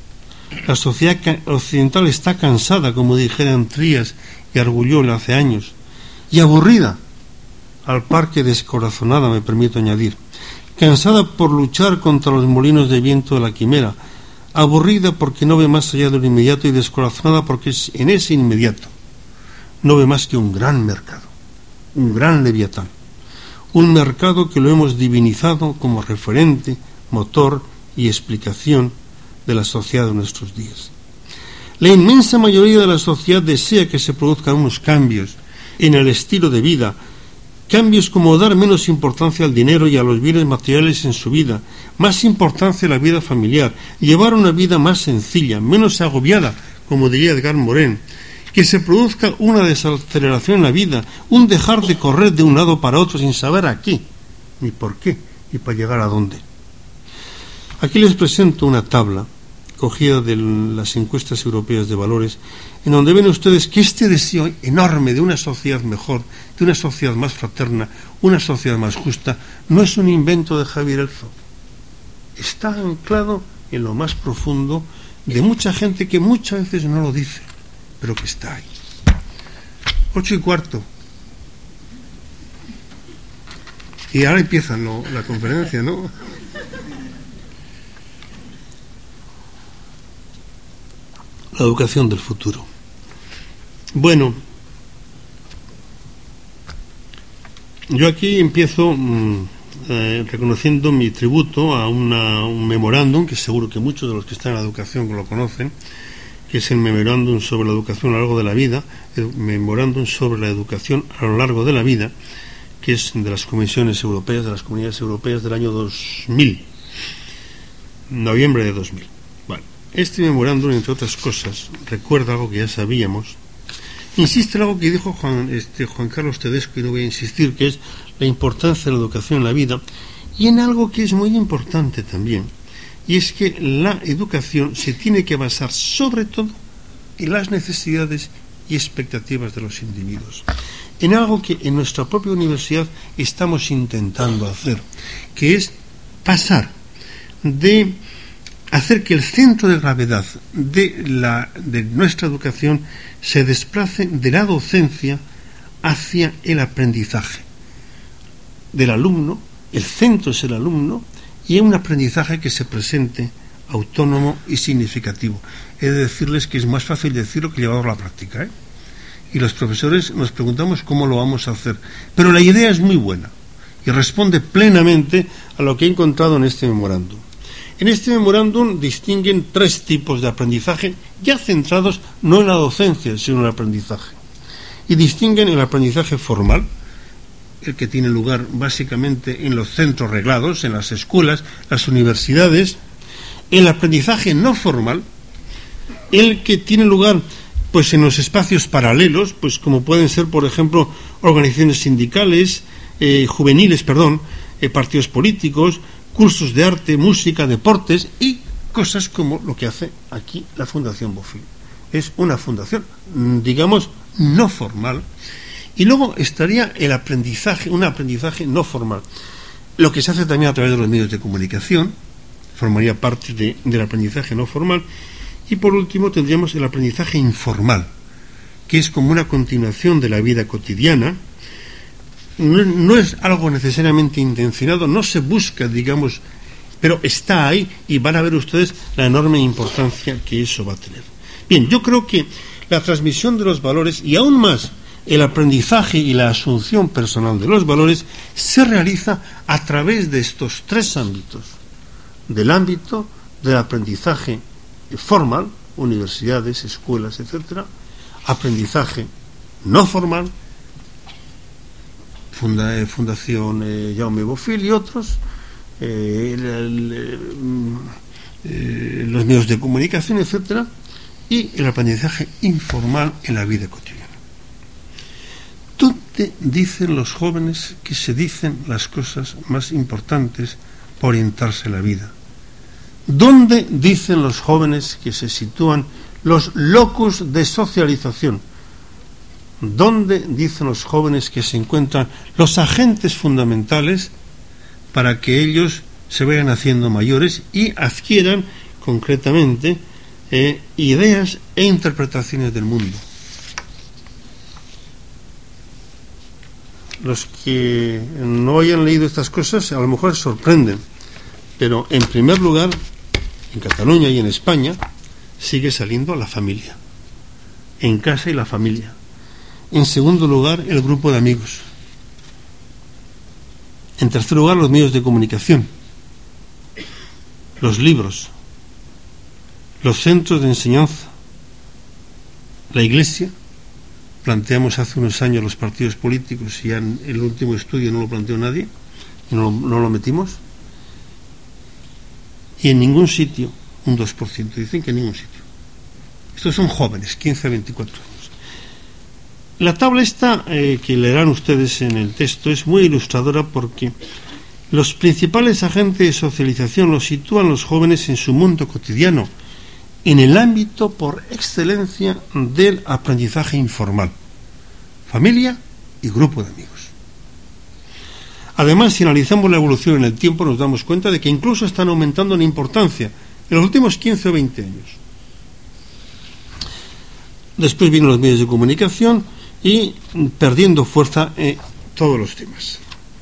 Speaker 3: La sociedad occidental está cansada, como dijeran Trías y Argullol hace años, y aburrida, al par que descorazonada, me permito añadir, cansada por luchar contra los molinos de viento de la quimera, aburrida porque no ve más allá de lo inmediato y descorazonada porque en ese inmediato no ve más que un gran mercado, un gran leviatán, un mercado que lo hemos divinizado como referente, motor y explicación de la sociedad de nuestros días. La inmensa mayoría de la sociedad desea que se produzcan unos cambios en el estilo de vida, cambios como dar menos importancia al dinero y a los bienes materiales en su vida, más importancia a la vida familiar, llevar una vida más sencilla, menos agobiada, como diría Edgar Morin, que se produzca una desaceleración en la vida, un dejar de correr de un lado para otro sin saber a qué, ni por qué, y para llegar a dónde. Aquí les presento una tabla cogida de las encuestas europeas de valores, en donde ven ustedes que este deseo enorme de una sociedad mejor, de una sociedad más fraterna, una sociedad más justa, no es un invento de Javier Elzo. Está anclado en lo más profundo de mucha gente que muchas veces no lo dice, pero que está ahí. Ocho y cuarto. Y ahora empieza, ¿no?, la conferencia, ¿no? La educación del futuro. Bueno, yo aquí empiezo mmm, eh, reconociendo mi tributo a una, un memorándum, que seguro que muchos de los que están en la educación lo conocen, que es el memorándum sobre la educación a lo largo de la vida, el memorándum sobre la educación a lo largo de la vida, que es de las comisiones europeas, de las comunidades europeas del año dos mil, noviembre de dos mil. Vale. Este memorándum, entre otras cosas, recuerda algo que ya sabíamos, insiste en algo que dijo Juan, este, Juan Carlos Tedesco, y no voy a insistir, que es la importancia de la educación en la vida, y en algo que es muy importante también, y es que la educación se tiene que basar sobre todo en las necesidades y expectativas de los individuos. en algo que en nuestra propia universidad estamos intentando hacer, que es pasar de hacer que el centro de gravedad de, la, de nuestra educación se desplace de la docencia hacia el aprendizaje del alumno. El centro es el alumno y es un aprendizaje que se presente autónomo y significativo. He de decirles que es más fácil decirlo que llevarlo a la práctica, ¿eh? Y los profesores nos preguntamos cómo lo vamos a hacer, pero la idea es muy buena y responde plenamente a lo que he encontrado en este memorándum. En este memorándum distinguen tres tipos de aprendizaje ya centrados no en la docencia sino en el aprendizaje, y distinguen el aprendizaje formal, el que tiene lugar básicamente en los centros reglados, en las escuelas, las universidades; el aprendizaje no formal, el que tiene lugar pues en los espacios paralelos, pues como pueden ser, por ejemplo, organizaciones sindicales, eh, juveniles, perdón, eh, partidos políticos, cursos de arte, música, deportes y cosas como lo que hace aquí la Fundación Bofill. Es una fundación, digamos, no formal. Y luego estaría el aprendizaje, un aprendizaje no formal, lo que se hace también a través de los medios de comunicación, formaría parte de, del aprendizaje no formal. Y por último tendríamos el aprendizaje informal, que es como una continuación de la vida cotidiana. No, no es algo necesariamente intencionado, no se busca, digamos, pero está ahí, y van a ver ustedes la enorme importancia que eso va a tener. Bien, yo creo que la transmisión de los valores, y aún más el aprendizaje y la asunción personal de los valores, se realiza a través de estos tres ámbitos: del ámbito del aprendizaje formal, universidades, escuelas, etcétera; aprendizaje no formal, funda, eh, Fundación eh, Jaume Bofill y otros, eh, el, el, eh, los medios de comunicación, etcétera; y el aprendizaje informal en la vida cotidiana. ¿Dónde dicen los jóvenes que se dicen las cosas más importantes para orientarse en la vida? ¿Dónde dicen los jóvenes que se sitúan los locus de socialización? ¿Dónde dicen los jóvenes que se encuentran los agentes fundamentales para que ellos se vayan haciendo mayores y adquieran concretamente eh, ideas e interpretaciones del mundo? Los que no hayan leído estas cosas a lo mejor se sorprenden, pero en primer lugar, en Cataluña y en España sigue saliendo la familia, en casa y la familia. En segundo lugar, el grupo de amigos. En tercer lugar, los medios de comunicación, los libros, los centros de enseñanza, la Iglesia. Planteamos hace unos años los partidos políticos y ya en el último estudio no lo planteó nadie y no, no lo metimos. Y en ningún sitio un dos por ciento, dicen que en ningún sitio. Estos son jóvenes, quince a veinticuatro años. La tabla esta eh, que leerán ustedes en el texto es muy ilustradora, porque los principales agentes de socialización los sitúan los jóvenes en su mundo cotidiano, en el ámbito por excelencia del aprendizaje informal: familia y grupo de amigos. Además, si analizamos la evolución en el tiempo, nos damos cuenta de que incluso están aumentando en importancia en los últimos quince o veinte años. Después vienen los medios de comunicación y perdiendo fuerza en todos los temas.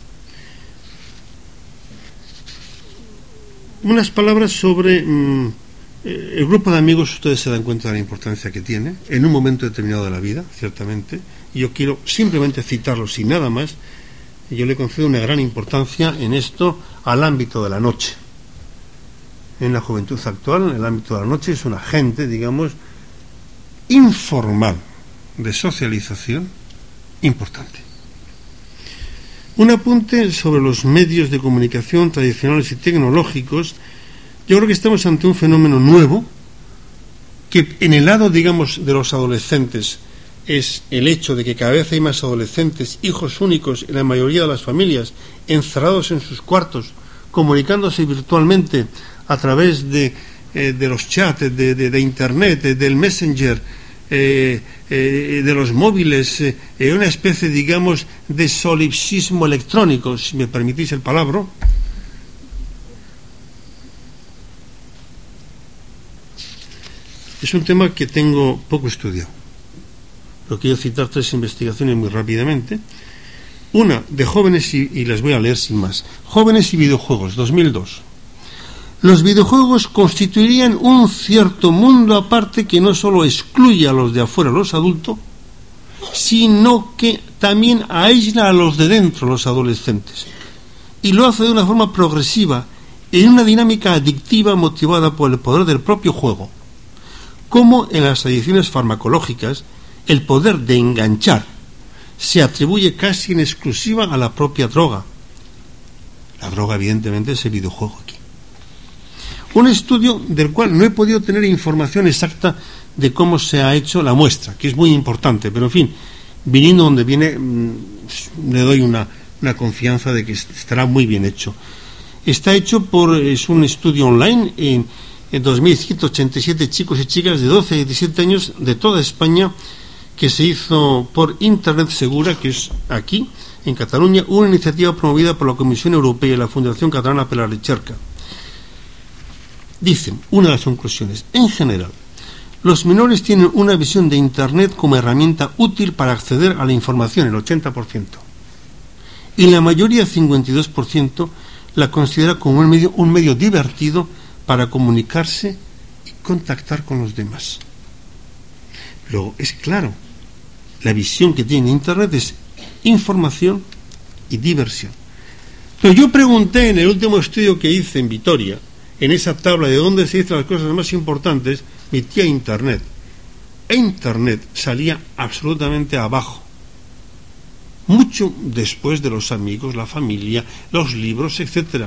Speaker 3: Unas palabras sobre mmm, el grupo de amigos. Ustedes se dan cuenta de la importancia que tiene en un momento determinado de la vida, ciertamente, y yo quiero simplemente citarlo sin nada más. Yo le concedo una gran importancia en esto al ámbito de la noche. En la juventud actual, el ámbito de la noche es un agente, digamos, informal de socialización importante. Un apunte sobre los medios de comunicación tradicionales y tecnológicos. Yo creo que estamos ante un fenómeno nuevo, que en el lado, digamos, de los adolescentes es el hecho de que cada vez hay más adolescentes, hijos únicos en la mayoría de las familias, encerrados en sus cuartos, comunicándose virtualmente a través de, eh, de los chats, de, de, de internet, de, del messenger, eh, eh, de los móviles, eh, una especie, digamos, de solipsismo electrónico, si me permitís el palabra. Es un tema que tengo poco estudiado, pero quiero citar tres investigaciones muy rápidamente. Una de jóvenes, y, y las voy a leer sin más. Jóvenes y videojuegos, dos mil dos. Los videojuegos constituirían un cierto mundo aparte que no solo excluye a los de afuera, los adultos, sino que también aísla a los de dentro, los adolescentes. Y lo hace de una forma progresiva, en una dinámica adictiva motivada por el poder del propio juego. Como en las adicciones farmacológicas, el poder de enganchar se atribuye casi en exclusiva a la propia droga. La droga, evidentemente, es el videojuego aquí. Un estudio del cual no he podido tener información exacta de cómo se ha hecho la muestra, que es muy importante, pero en fin, viniendo donde viene, le doy una, una confianza de que estará muy bien hecho. Está hecho por, es un estudio online en, en dos mil ciento ochenta y siete chicos y chicas de doce a diecisiete años de toda España, que se hizo por Internet Segura, que es aquí, en Cataluña, una iniciativa promovida por la Comisión Europea y la Fundación Catalana per la Recerca. Dicen, una de las conclusiones, en general, los menores tienen una visión de Internet como herramienta útil para acceder a la información, el ochenta por ciento. Y la mayoría, cincuenta y dos por ciento, la considera como un medio, un medio divertido para comunicarse y contactar con los demás. Luego, es claro, la visión que tiene Internet es información y diversión. Pero yo pregunté en el último estudio que hice en Vitoria, en esa tabla de dónde se dicen las cosas más importantes, metí a Internet. E Internet salía absolutamente abajo. Mucho después de los amigos, la familia, los libros, etcétera.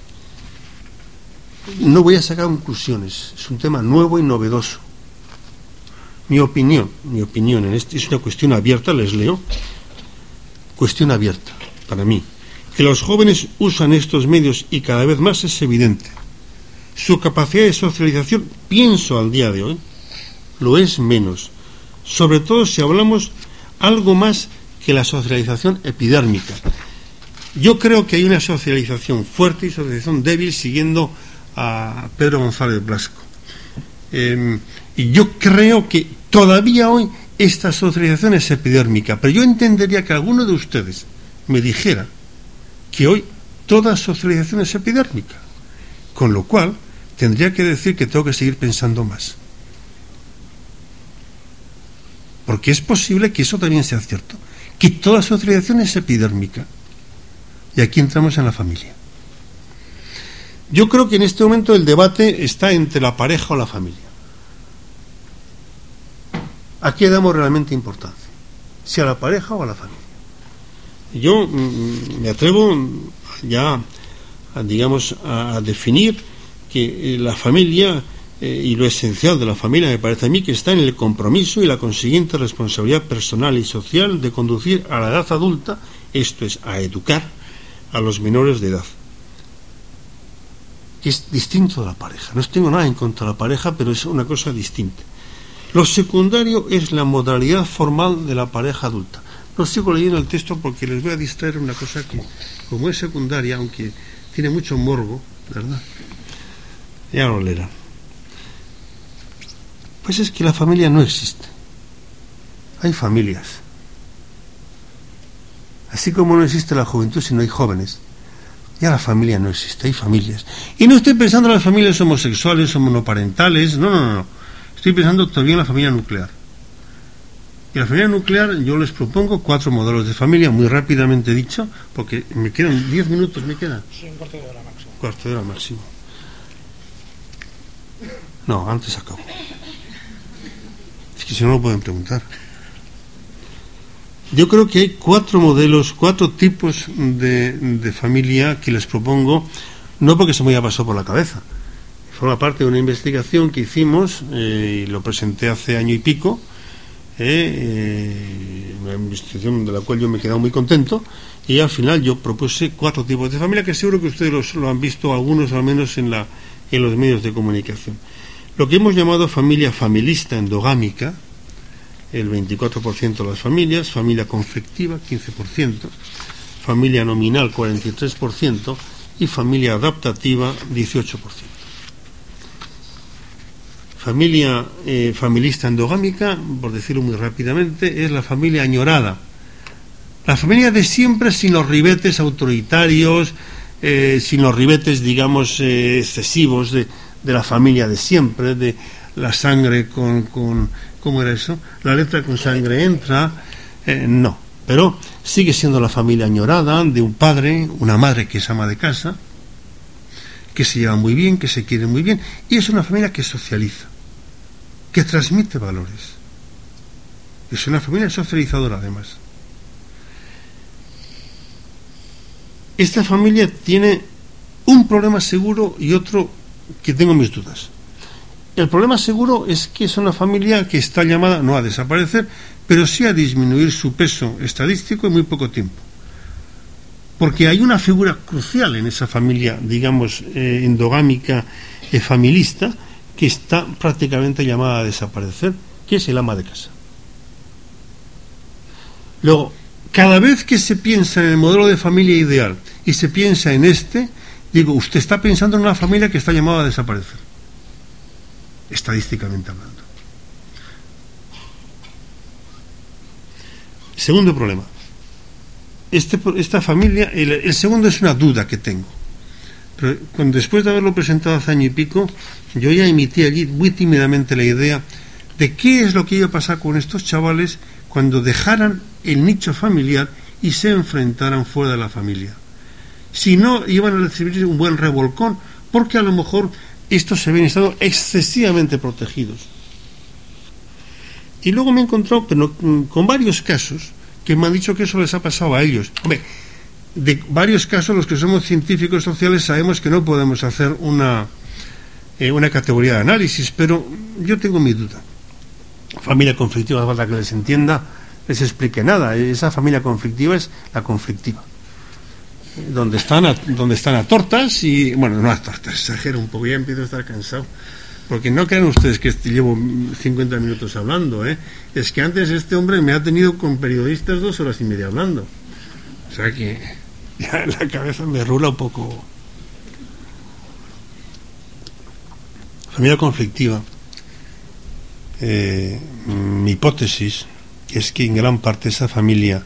Speaker 3: No voy a sacar conclusiones. Es un tema nuevo y novedoso. Mi opinión, mi opinión en este es una cuestión abierta, les leo. Cuestión abierta, para mí. Que los jóvenes usan estos medios y cada vez más es evidente. Su capacidad de socialización, pienso al día de hoy, lo es menos. Sobre todo si hablamos algo más que la socialización epidérmica. Yo creo que hay una socialización fuerte y socialización débil, siguiendo a Pedro González Blasco. Eh, y yo creo que todavía hoy esta socialización es epidérmica, pero yo entendería que alguno de ustedes me dijera que hoy toda socialización es epidérmica, con lo cual tendría que decir que tengo que seguir pensando más, porque es posible que eso también sea cierto, que toda socialización es epidérmica. Y aquí entramos en la familia. Yo creo que en este momento el debate está entre la pareja o la familia. ¿A qué damos realmente importancia? ¿Si a la pareja o a la familia? Yo mm, me atrevo ya a, digamos, a, a definir que eh, la familia eh, y lo esencial de la familia me parece a mí que está en el compromiso y la consiguiente responsabilidad personal y social de conducir a la edad adulta, esto es, a educar a los menores de edad, que es distinto de la pareja. No tengo nada en contra de la pareja, pero es una cosa distinta. Lo secundario es la modalidad formal de la pareja adulta. No sigo leyendo el texto porque les voy a distraer una cosa que, como es secundaria, aunque tiene mucho morbo, ¿verdad? Ya lo leerán. Pues es que la familia no existe. Hay familias. Así como no existe la juventud si no hay jóvenes, ya la familia no existe, hay familias. Y no estoy pensando en las familias homosexuales o monoparentales, no, no, no. Estoy pensando todavía en la familia nuclear. Y la familia nuclear yo les propongo cuatro modelos de familia, muy rápidamente dicho, porque me quedan diez minutos, ¿me quedan?
Speaker 1: Sí, un cuarto de hora máximo.
Speaker 3: Cuarto de hora máximo. No, antes acabo. Es que si no lo pueden preguntar. Yo creo que hay cuatro modelos, cuatro tipos de, de familia que les propongo, no porque se me haya pasado por la cabeza. Forma parte de una investigación que hicimos, eh, y lo presenté hace año y pico, eh, eh, una investigación de la cual yo me he quedado muy contento, y al final yo propuse cuatro tipos de familia que seguro que ustedes los, lo han visto, algunos al menos en, la, en los medios de comunicación. Lo que hemos llamado familia familista endogámica, el veinticuatro por ciento de las familias, familia conflictiva quince por ciento, familia nominal cuarenta y tres por ciento y familia adaptativa dieciocho por ciento. Familia eh, familista endogámica, por decirlo muy rápidamente, es la familia añorada. La familia de siempre, sin los ribetes autoritarios, eh, sin los ribetes, digamos, eh, excesivos de, de la familia de siempre, de la sangre con, con... ¿Cómo era eso? La letra con sangre entra. Eh, no, pero sigue siendo la familia añorada de un padre, una madre que es ama de casa, que se lleva muy bien, que se quiere muy bien, y es una familia que socializa, que transmite valores. Es una familia socializadora, además. Esta familia tiene un problema seguro y otro que tengo mis dudas. El problema seguro es que es una familia que está llamada no a desaparecer, pero sí a disminuir su peso estadístico en muy poco tiempo. Porque hay una figura crucial en esa familia, digamos, eh, endogámica, eh, familista, que está prácticamente llamada a desaparecer, que es el ama de casa. Luego, cada vez que se piensa en el modelo de familia ideal y se piensa en este, digo, usted está pensando en una familia que está llamada a desaparecer, estadísticamente hablando. Segundo problema. Este, esta familia, el, el segundo es una duda que tengo. Pero cuando, después de haberlo presentado hace año y pico, yo ya emití allí muy tímidamente la idea de qué es lo que iba a pasar con estos chavales cuando dejaran el nicho familiar y se enfrentaran fuera de la familia. Si no, iban a recibir un buen revolcón, porque a lo mejor estos se habían estado excesivamente protegidos. Y luego me he encontrado pero, con varios casos que me han dicho que eso les ha pasado a ellos. Hombre, de varios casos, los que somos científicos sociales sabemos que no podemos hacer una, eh, una categoría de análisis, pero yo tengo mi duda. Familia conflictiva, no hace falta que les entienda, les explique nada. Esa familia conflictiva es la conflictiva, donde están a, donde están a tortas y, bueno, no a tortas, exagero un poco, ya empiezo a estar cansado, porque no crean ustedes que llevo cincuenta minutos hablando, ¿eh? Es que antes este hombre me ha tenido con periodistas dos horas y media hablando, o sea que ya la cabeza me rula un poco. Familia conflictiva, eh, mi hipótesis es que en gran parte esa familia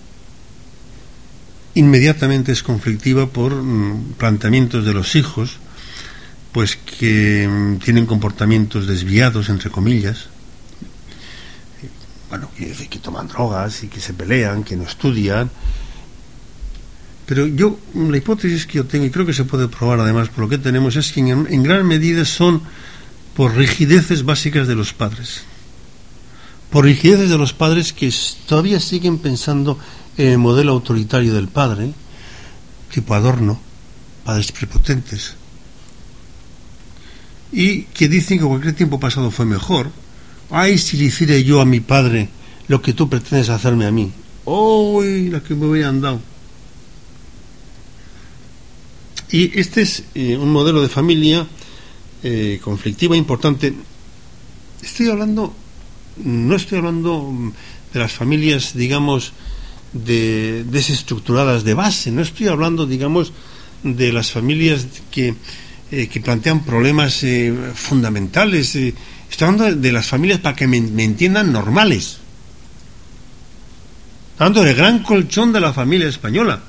Speaker 3: inmediatamente es conflictiva por mm, planteamientos de los hijos, pues que mm, tienen comportamientos desviados, entre comillas, bueno, quiere decir que toman drogas y que se pelean, que no estudian. Pero yo, la hipótesis que yo tengo, y creo que se puede probar además por lo que tenemos, es que en, en gran medida son por rigideces básicas de los padres, por rigideces de los padres que todavía siguen pensando en el modelo autoritario del padre, tipo Adorno, padres prepotentes, y que dicen que cualquier tiempo pasado fue mejor. Ay, si le hiciera yo a mi padre lo que tú pretendes hacerme a mí, ¡uy, la que me hubieran dado! Y este es eh, un modelo de familia eh, conflictiva importante. Estoy hablando, no estoy hablando de las familias, digamos, de desestructuradas de base, no estoy hablando, digamos, de las familias que, eh, que plantean problemas eh, fundamentales. Eh, estoy hablando de las familias, para que me, me entiendan, normales. Estoy hablando del gran colchón de la familia española.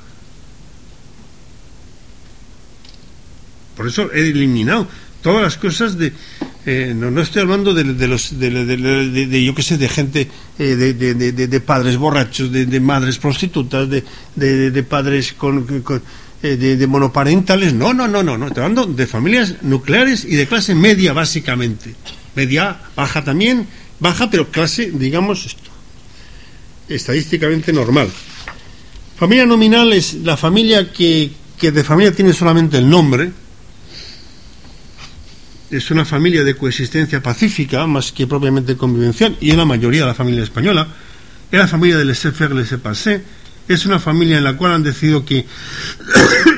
Speaker 3: Por eso he eliminado todas las cosas de eh, no, no estoy hablando de, de los de, de, de, de, de yo qué sé, de gente eh, de, de, de, de padres borrachos, de, de madres prostitutas, de, de, de padres con, con eh, de, de monoparentales. No, no, no, no, no. Estoy hablando de familias nucleares y de clase media, básicamente. Media baja también, baja, pero clase, digamos, esto, estadísticamente normal. Familia nominal es la familia que, que de familia tiene solamente el nombre. Es una familia de coexistencia pacífica más que propiamente convivencial, y en la mayoría de la familia española es la familia del laissez-faire, laissez-passer. Es una familia en la cual han decidido que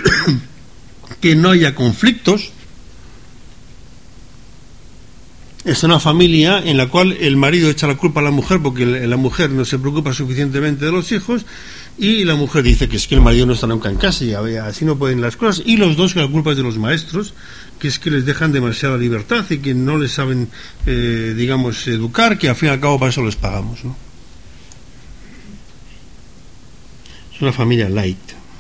Speaker 3: que no haya conflictos. es una familia en la cual el marido echa la culpa a la mujer porque la mujer no se preocupa suficientemente de los hijos, y la mujer dice que es que el marido no está nunca en casa y así no pueden las cosas, y los dos que la culpa es de los maestros, que es que les dejan demasiada libertad y que no les saben, eh, digamos, educar, que al fin y al cabo para eso les pagamos, ¿no? Es una familia light.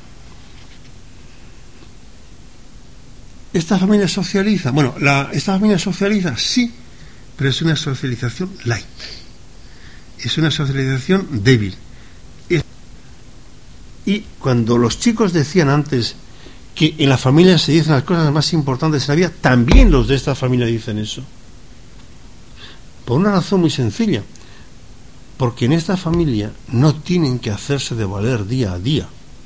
Speaker 3: ¿Esta familia socializa? Bueno, la, ¿esta familia socializa? Sí, pero es una socialización light. Es una socialización débil. Es... Y cuando los chicos decían antes que en la familia se dicen las cosas más importantes en la vida, también los de esta familia dicen eso. Por una razón muy sencilla. Porque en esta familia no tienen que hacerse de valer día a día.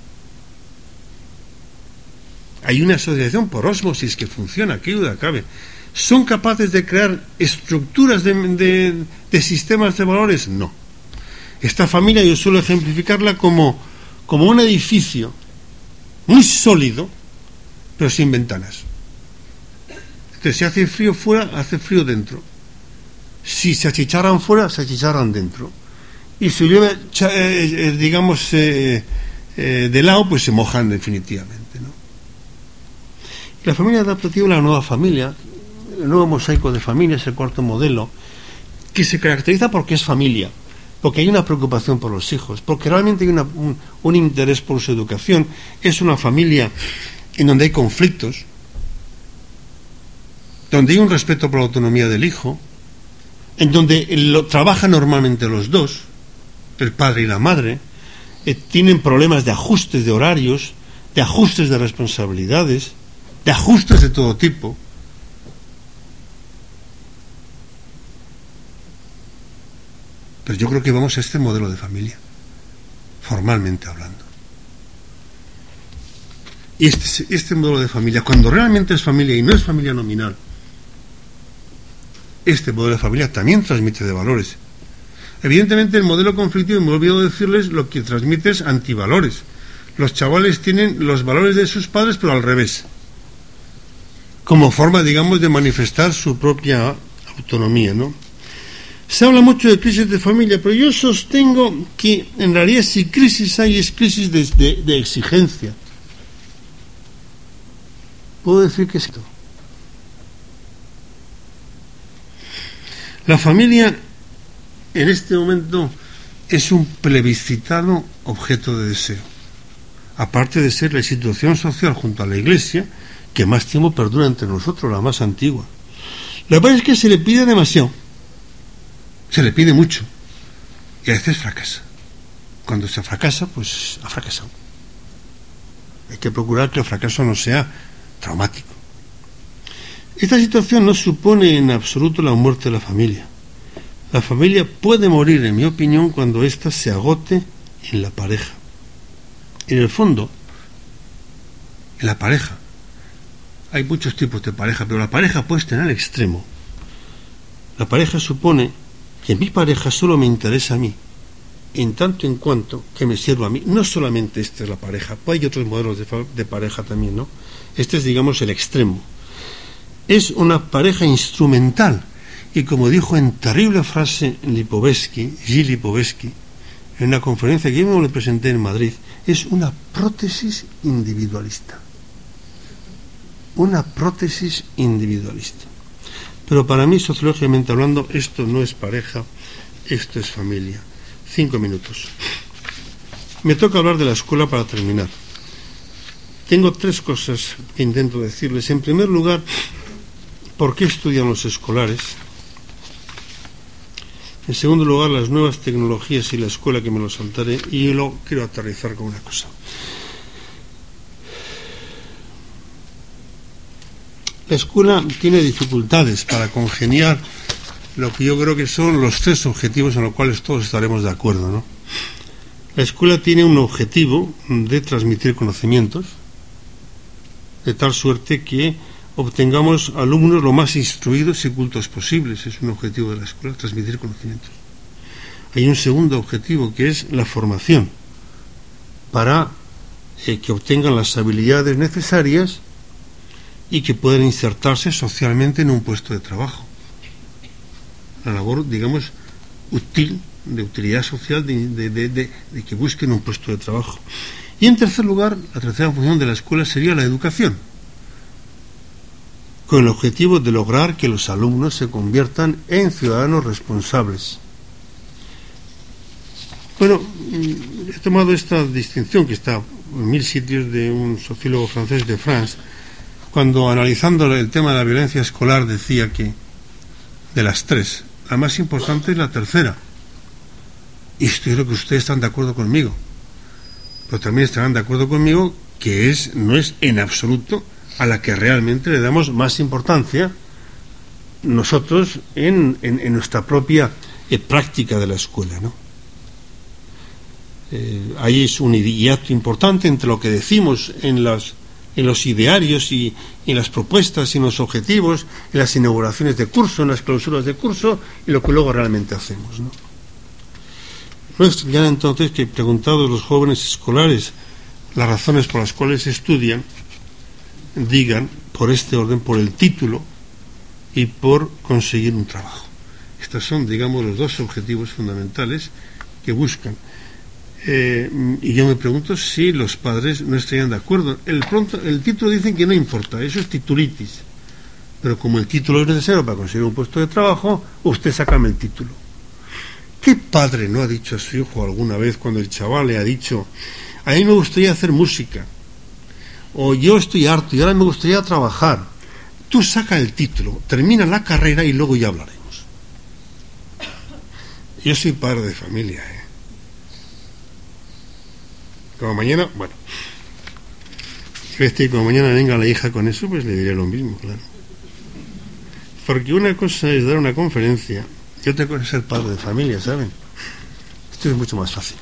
Speaker 3: Hay una asociación por ósmosis que funciona, qué duda cabe. ¿Son capaces de crear estructuras de, de, de sistemas de valores? No. Esta familia yo suelo ejemplificarla como, como un edificio muy sólido, pero sin ventanas. Entonces, si hace frío fuera, hace frío dentro. Si se achicharran fuera, se achicharran dentro. Y si llueve, eh, digamos, eh, eh, de lado, pues se mojan definitivamente, ¿no? La familia adaptativa, la nueva familia, el nuevo mosaico de familia, es el cuarto modelo, que se caracteriza porque es familia, porque hay una preocupación por los hijos, porque realmente hay una, un, un interés por su educación. Es una familia en donde hay conflictos, donde hay un respeto por la autonomía del hijo, en donde lo, trabajan normalmente los dos, el padre y la madre, eh, tienen problemas de ajustes de horarios, de ajustes de responsabilidades, de ajustes de todo tipo. Pero yo creo que vamos a este modelo de familia, formalmente hablando. Y este, este modelo de familia, cuando realmente es familia y no es familia nominal, este modelo de familia también transmite de valores. Evidentemente el modelo conflictivo, me he olvidado decirles, lo que transmite es antivalores. Los chavales tienen los valores de sus padres, pero al revés, como forma, digamos, de manifestar su propia autonomía, ¿no? Se habla mucho de crisis de familia, pero yo sostengo que en realidad si crisis hay, es crisis de, de, de exigencia. ¿Puedo decir que es esto? La familia en este momento es un plebiscitado objeto de deseo, aparte de ser la institución social junto a la Iglesia que más tiempo perdura entre nosotros, la más antigua. Lo que pasa es que se le pide demasiado, se le pide mucho, y a veces fracasa. Cuando se fracasa, pues ha fracasado. Hay que procurar que el fracaso no sea traumático. Esta situación no supone en absoluto la muerte de la familia. La familia puede morir, en mi opinión, cuando ésta se agote en la pareja. En el fondo, en la pareja, hay muchos tipos de pareja, pero la pareja puede estar en el extremo. La pareja supone que mi pareja solo me interesa a mí, en tanto en cuanto que me sirva a mí. No solamente esta es la pareja, pues hay otros modelos de, de pareja también, ¿no? Este es, digamos, el extremo. Es una pareja instrumental, y como dijo en terrible frase Lipovetsky, Gilles Lipovetsky, en una conferencia que yo mismo le presenté en Madrid, es una prótesis individualista. Una prótesis individualista. Pero para mí, sociológicamente hablando, esto no es pareja, esto es familia. Cinco minutos. Me toca hablar de la escuela para terminar. Tengo tres cosas que intento decirles. En primer lugar, ¿por qué estudian los escolares? En segundo lugar, las nuevas tecnologías y la escuela, que me lo saltaré, y lo quiero aterrizar con una cosa. La escuela tiene dificultades para congeniar lo que yo creo que son los tres objetivos en los cuales todos estaremos de acuerdo, ¿no? La escuela tiene un objetivo de transmitir conocimientos, de tal suerte que obtengamos alumnos lo más instruidos y cultos posibles. Es un objetivo de la escuela, transmitir conocimientos. Hay un segundo objetivo, que es la formación, para eh, que obtengan las habilidades necesarias y que puedan insertarse socialmente en un puesto de trabajo. la labor, digamos, útil, de utilidad social, de, de, de, de, de que busquen un puesto de trabajo. Y en tercer lugar, la tercera función de la escuela sería la educación, con el objetivo de lograr que los alumnos se conviertan en ciudadanos responsables. Bueno, he tomado esta distinción que está en mil sitios de un sociólogo francés de France, cuando analizando el tema de la violencia escolar decía que de las tres, la más importante es la tercera. Y esto creo que ustedes están de acuerdo conmigo, pero también estarán de acuerdo conmigo que es no es en absoluto a la que realmente le damos más importancia nosotros en, en, en nuestra propia eh, práctica de la escuela, ¿no? Eh, ahí es un hiato importante entre lo que decimos en, las, en los idearios y en las propuestas y en los objetivos, en las inauguraciones de curso, en las clausuras de curso, y lo que luego realmente hacemos, ¿no? No es ya entonces que, preguntados los jóvenes escolares las razones por las cuales estudian, digan por este orden, por el título y por conseguir un trabajo. Estos son, digamos, los dos objetivos fundamentales que buscan. Eh, y yo me pregunto si los padres no estarían de acuerdo. El, pronto, el título dicen que no importa, eso es titulitis. Pero como el título es necesario para conseguir un puesto de trabajo, usted sácame el título. ¿Qué padre no ha dicho a su hijo alguna vez cuando el chaval le ha dicho: a mí me gustaría hacer música, o yo estoy harto y ahora me gustaría trabajar? Tú saca el título, termina la carrera y luego ya hablaremos. Yo soy padre de familia, ¿eh? Como mañana, bueno, si como mañana venga la hija con eso, pues le diré lo mismo, claro. Porque una cosa es dar una conferencia y otra cosa es ser padre de familia, ¿saben? Esto es mucho más fácil.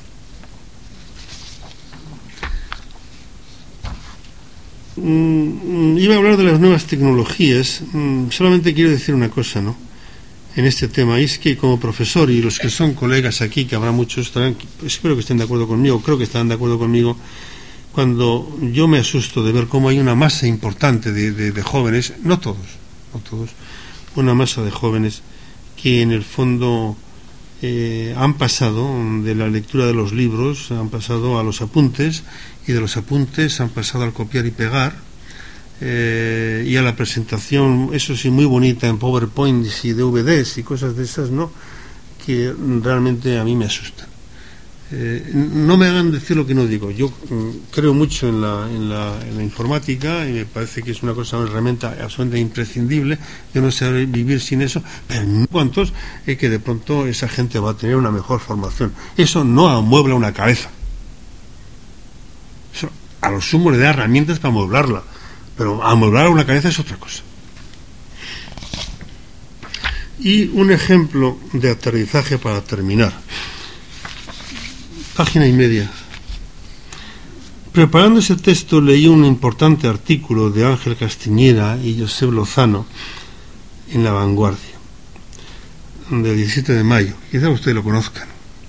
Speaker 3: Mm, iba a hablar de las nuevas tecnologías. Mm, solamente quiero decir una cosa, ¿no?, en este tema, y es que como profesor, y los que son colegas aquí, que habrá muchos, estarán, espero que estén de acuerdo conmigo, creo que estarán de acuerdo conmigo, cuando yo me asusto de ver cómo hay una masa importante de, de, de jóvenes, no todos, no todos, una masa de jóvenes que en el fondo eh, han pasado de la lectura de los libros, han pasado a los apuntes, y de los apuntes han pasado al copiar y pegar, eh, y a la presentación, eso sí, muy bonita en PowerPoint y D V Ds y cosas de esas, ¿no?, que realmente a mí me asustan. Eh, no me hagan decir lo que no digo. Yo mm, creo mucho en la, en, la, en la informática y me parece que es una cosa, una herramienta absolutamente imprescindible. Yo no sé vivir sin eso, pero no cuantos es que de pronto esa gente va a tener una mejor formación. Eso no amuebla una cabeza. Eso a lo sumo le da herramientas para amueblarla, pero amueblar una cabeza es otra cosa. Y un ejemplo de aterrizaje para terminar. Página y media. Preparando ese texto leí un importante artículo de Ángel Castiñera y Josep Lozano en La Vanguardia, del diecisiete de mayo. Quizá ustedes lo conozcan.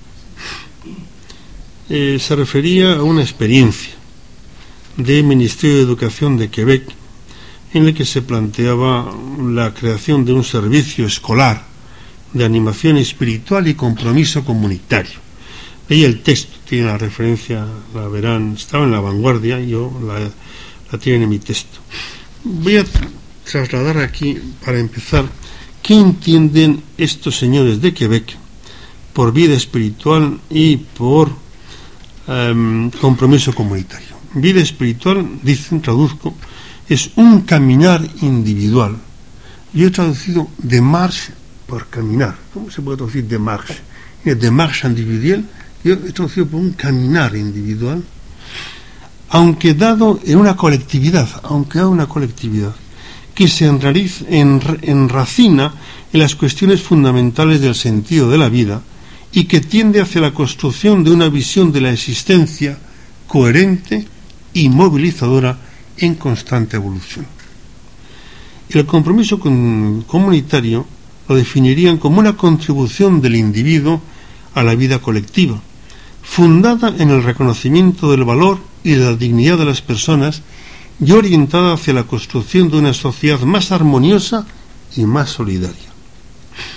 Speaker 3: Eh, se refería a una experiencia del Ministerio de Educación de Quebec en el que se planteaba la creación de un servicio escolar de animación espiritual y compromiso comunitario. Leí el texto, tiene la referencia, la verán, estaba en La Vanguardia, yo la, la tienen en mi texto. Voy a trasladar aquí, para empezar, qué entienden estos señores de Quebec por vida espiritual y por um, compromiso comunitario. Vida espiritual, dicen, traduzco, es un caminar individual. Yo he traducido de marche por caminar. ¿Cómo se puede traducir de marche? De marche individual. Yo he traducido por un caminar individual, aunque dado en una colectividad, aunque dado una colectividad, que se enraiza, enracina en las cuestiones fundamentales del sentido de la vida y que tiende hacia la construcción de una visión de la existencia coherente y movilizadora en constante evolución. El compromiso comunitario lo definirían como una contribución del individuo a la vida colectiva, fundada en el reconocimiento del valor y de la dignidad de las personas y orientada hacia la construcción de una sociedad más armoniosa y más solidaria.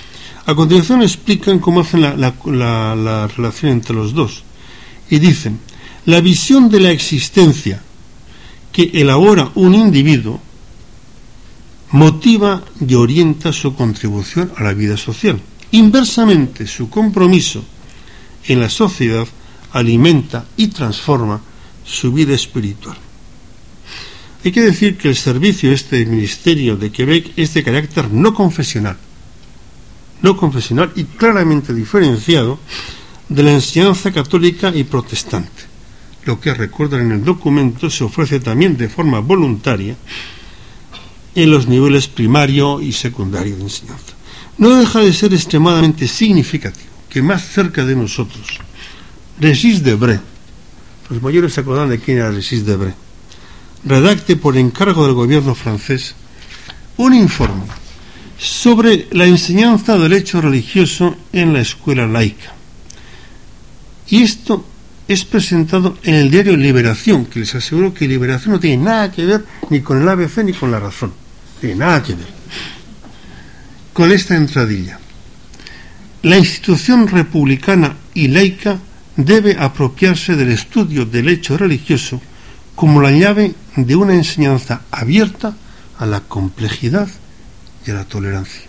Speaker 3: A continuación explican cómo hacen la, la, la, la relación entre los dos. Y dicen, la visión de la existencia que elabora un individuo motiva y orienta su contribución a la vida social. Inversamente, su compromiso en la sociedad alimenta y transforma su vida espiritual. Hay que decir que el servicio este ministerio de Quebec es de carácter no confesional, no confesional y claramente diferenciado de la enseñanza católica y protestante. Lo que recuerdan en el documento se ofrece también de forma voluntaria en los niveles primario y secundario de enseñanza. No deja de ser extremadamente significativo que más cerca de nosotros, Regis Debray, los mayores se acordan de quién era Regis Debray, redacte por encargo del gobierno francés un informe sobre la enseñanza del hecho religioso en la escuela laica. Y esto es presentado en el diario Liberación, que les aseguro que Liberación no tiene nada que ver ni con el A B C ni con La Razón, no tiene nada que ver. Con esta entradilla: la institución republicana y laica debe apropiarse del estudio del hecho religioso como la llave de una enseñanza abierta a la complejidad y a la tolerancia.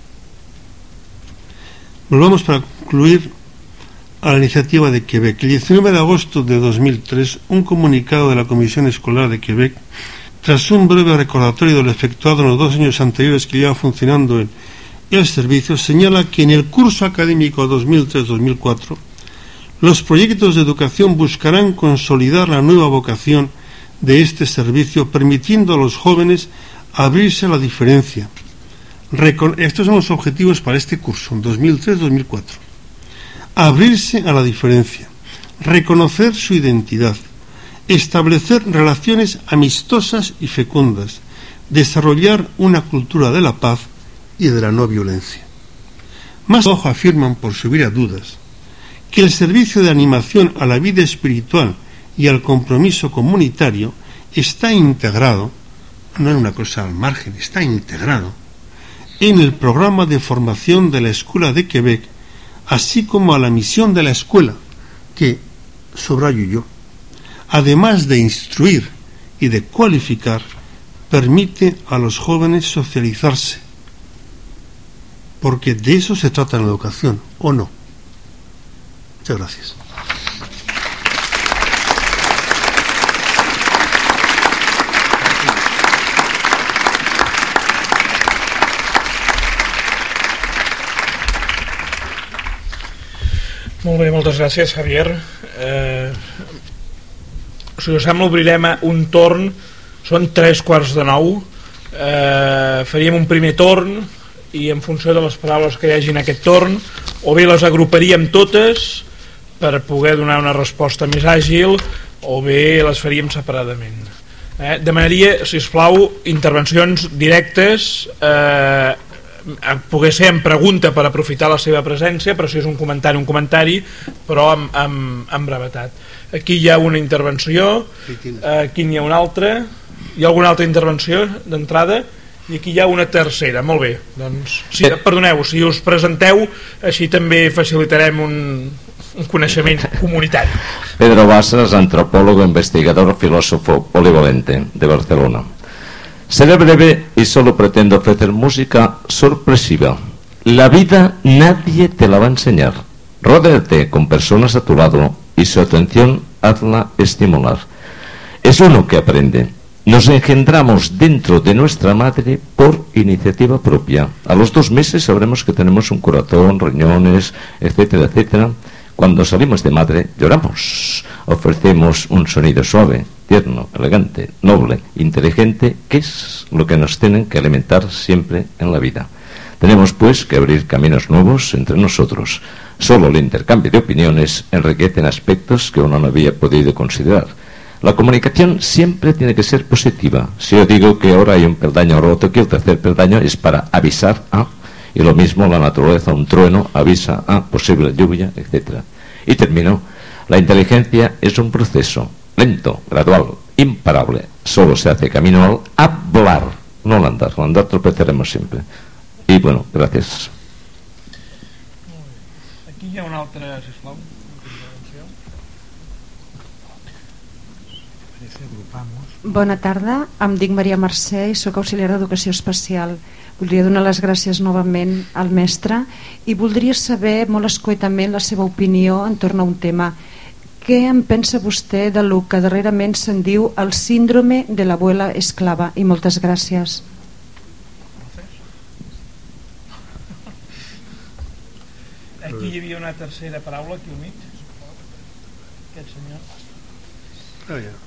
Speaker 3: Volvamos para concluir a la iniciativa de Quebec. El diecinueve de agosto de dos mil tres, un comunicado de la Comisión Escolar de Quebec, tras un breve recordatorio de lo efectuado en los dos años anteriores que lleva funcionando el, el servicio, señala que en el curso académico dos mil tres dos mil cuatro los proyectos de educación buscarán consolidar la nueva vocación de este servicio, permitiendo a los jóvenes abrirse a la diferencia. Recon- Estos son los objetivos para este curso, dos mil tres dos mil cuatro. Abrirse a la diferencia, reconocer su identidad, establecer relaciones amistosas y fecundas, desarrollar una cultura de la paz y de la no violencia. Más abajo afirman, por subir a dudas, que el servicio de animación a la vida espiritual y al compromiso comunitario está integrado, no es una cosa al margen, está integrado en el programa de formación de la Escuela de Quebec, así como a la misión de la escuela, que, subrayo yo, además de instruir y de cualificar, permite a los jóvenes socializarse, porque de eso se trata en la educación, ¿o no? Muchas gracias.
Speaker 1: Molt bé, moltes gràcies, Javier. Eh, si us sembla, obrirem un torn. Són tres quarts de nou. Eh, faríem un primer torn i en funció de les paraules que hi hagi en aquest torn, o bé les agruparíem totes per poder donar una resposta més àgil, o bé les faríem separadament. Eh, demanaria, si us plau, intervencions directes, eh, poder ser en pregunta per aprofitar la seva presència, però si és un comentari, un comentari, però amb, amb, amb brevetat. Aquí hi ha una intervenció, aquí n'hi ha una altra, hi ha alguna altra intervenció d'entrada, i aquí hi ha una tercera. Molt bé, doncs, sí, perdoneu, si us presenteu, així també facilitarem un, un coneixement comunitari.
Speaker 4: Pedro Basas, antropólogo, investigador, filósofo polivalente de Barcelona. Seré breve y solo pretendo ofrecer música sorpresiva. La vida nadie te la va a enseñar. Ródeate con personas a tu lado y su atención hazla estimular. Es uno que aprende. Nos engendramos dentro de nuestra madre por iniciativa propia. A los dos meses sabremos que tenemos un corazón, riñones, etcétera, etcétera. Cuando salimos de madre lloramos. Ofrecemos un sonido suave, tierno, elegante, noble, inteligente, que es lo que nos tienen que alimentar siempre en la vida. Tenemos pues que abrir caminos nuevos entre nosotros. Solo el intercambio de opiniones enriquece aspectos que uno no había podido considerar. La comunicación siempre tiene que ser positiva. Si yo digo que ahora hay un peldaño roto, que el tercer peldaño es para avisar a, y lo mismo la naturaleza, un trueno avisa a posible lluvia, etcétera. Y termino. La inteligencia es un proceso lento, gradual, imparable. Solo se hace camino al hablar, no al andar. Al andar tropezaremos siempre. Y bueno, gracias.
Speaker 1: N'hi ha una altra, sisplau.
Speaker 5: Bona tarda, em dic Maria Mercè i sóc auxiliar d'Educació Especial. Voldria donar les gràcies novament al mestre i voldria saber molt escuetament la seva opinió entorn a un tema. Què en pensa vostè de lo que darrerament se'n diu el síndrome de l'abuela esclava? I moltes gràcies.
Speaker 1: Aquí hi havia una tercera paraula aquí al mig. Aquest senyor.
Speaker 3: Ah, ja.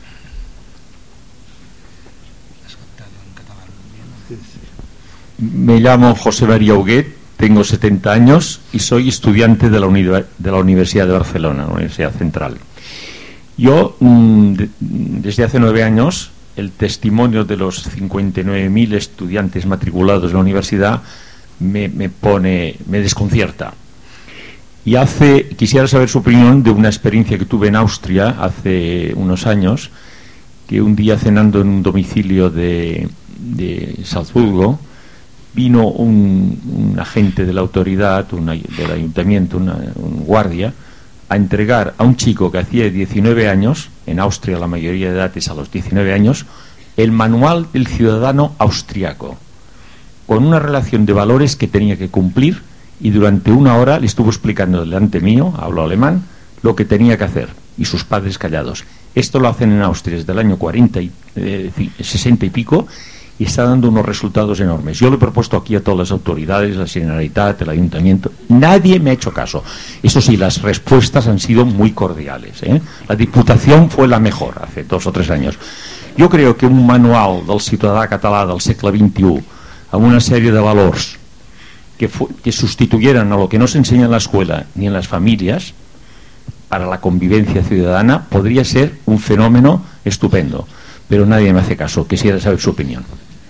Speaker 6: Me llamo José María Huguet, tengo setenta años y soy estudiante de la, de la Universidad de Barcelona, la Universidad Central. Yo, de, desde hace nueve años, el testimonio de los cincuenta y nueve mil estudiantes matriculados en la universidad me, me pone, me desconcierta. Y hace, quisiera saber su opinión de una experiencia que tuve en Austria hace unos años, que un día cenando en un domicilio de, de Salzburgo, vino un, un agente de la autoridad, una, del ayuntamiento, una, un guardia, a entregar a un chico que hacía diecinueve años, en Austria la mayoría de edad es a los diecinueve años, el manual del ciudadano austriaco, con una relación de valores que tenía que cumplir, y durante una hora le estuvo explicando delante mío, hablo alemán, lo que tenía que hacer, y sus padres callados. Esto lo hacen en Austria desde el año cuarenta y, eh, sesenta y pico, y está dando unos resultados enormes. Yo lo he propuesto aquí a todas las autoridades, la Generalitat, el Ayuntamiento. Nadie me ha hecho caso. Eso sí, las respuestas han sido muy cordiales, ¿eh? La Diputación fue la mejor hace dos o tres años. Jo crec que un manual del ciutadà català del segle vint-i-u amb una sèrie de valors que, que sustituyeran a lo que no se enseña en la escuela ni en las familias para la convivencia ciudadana podría ser un fenómeno estupendo, pero nadie me hace caso. Quisiera saber su opinión.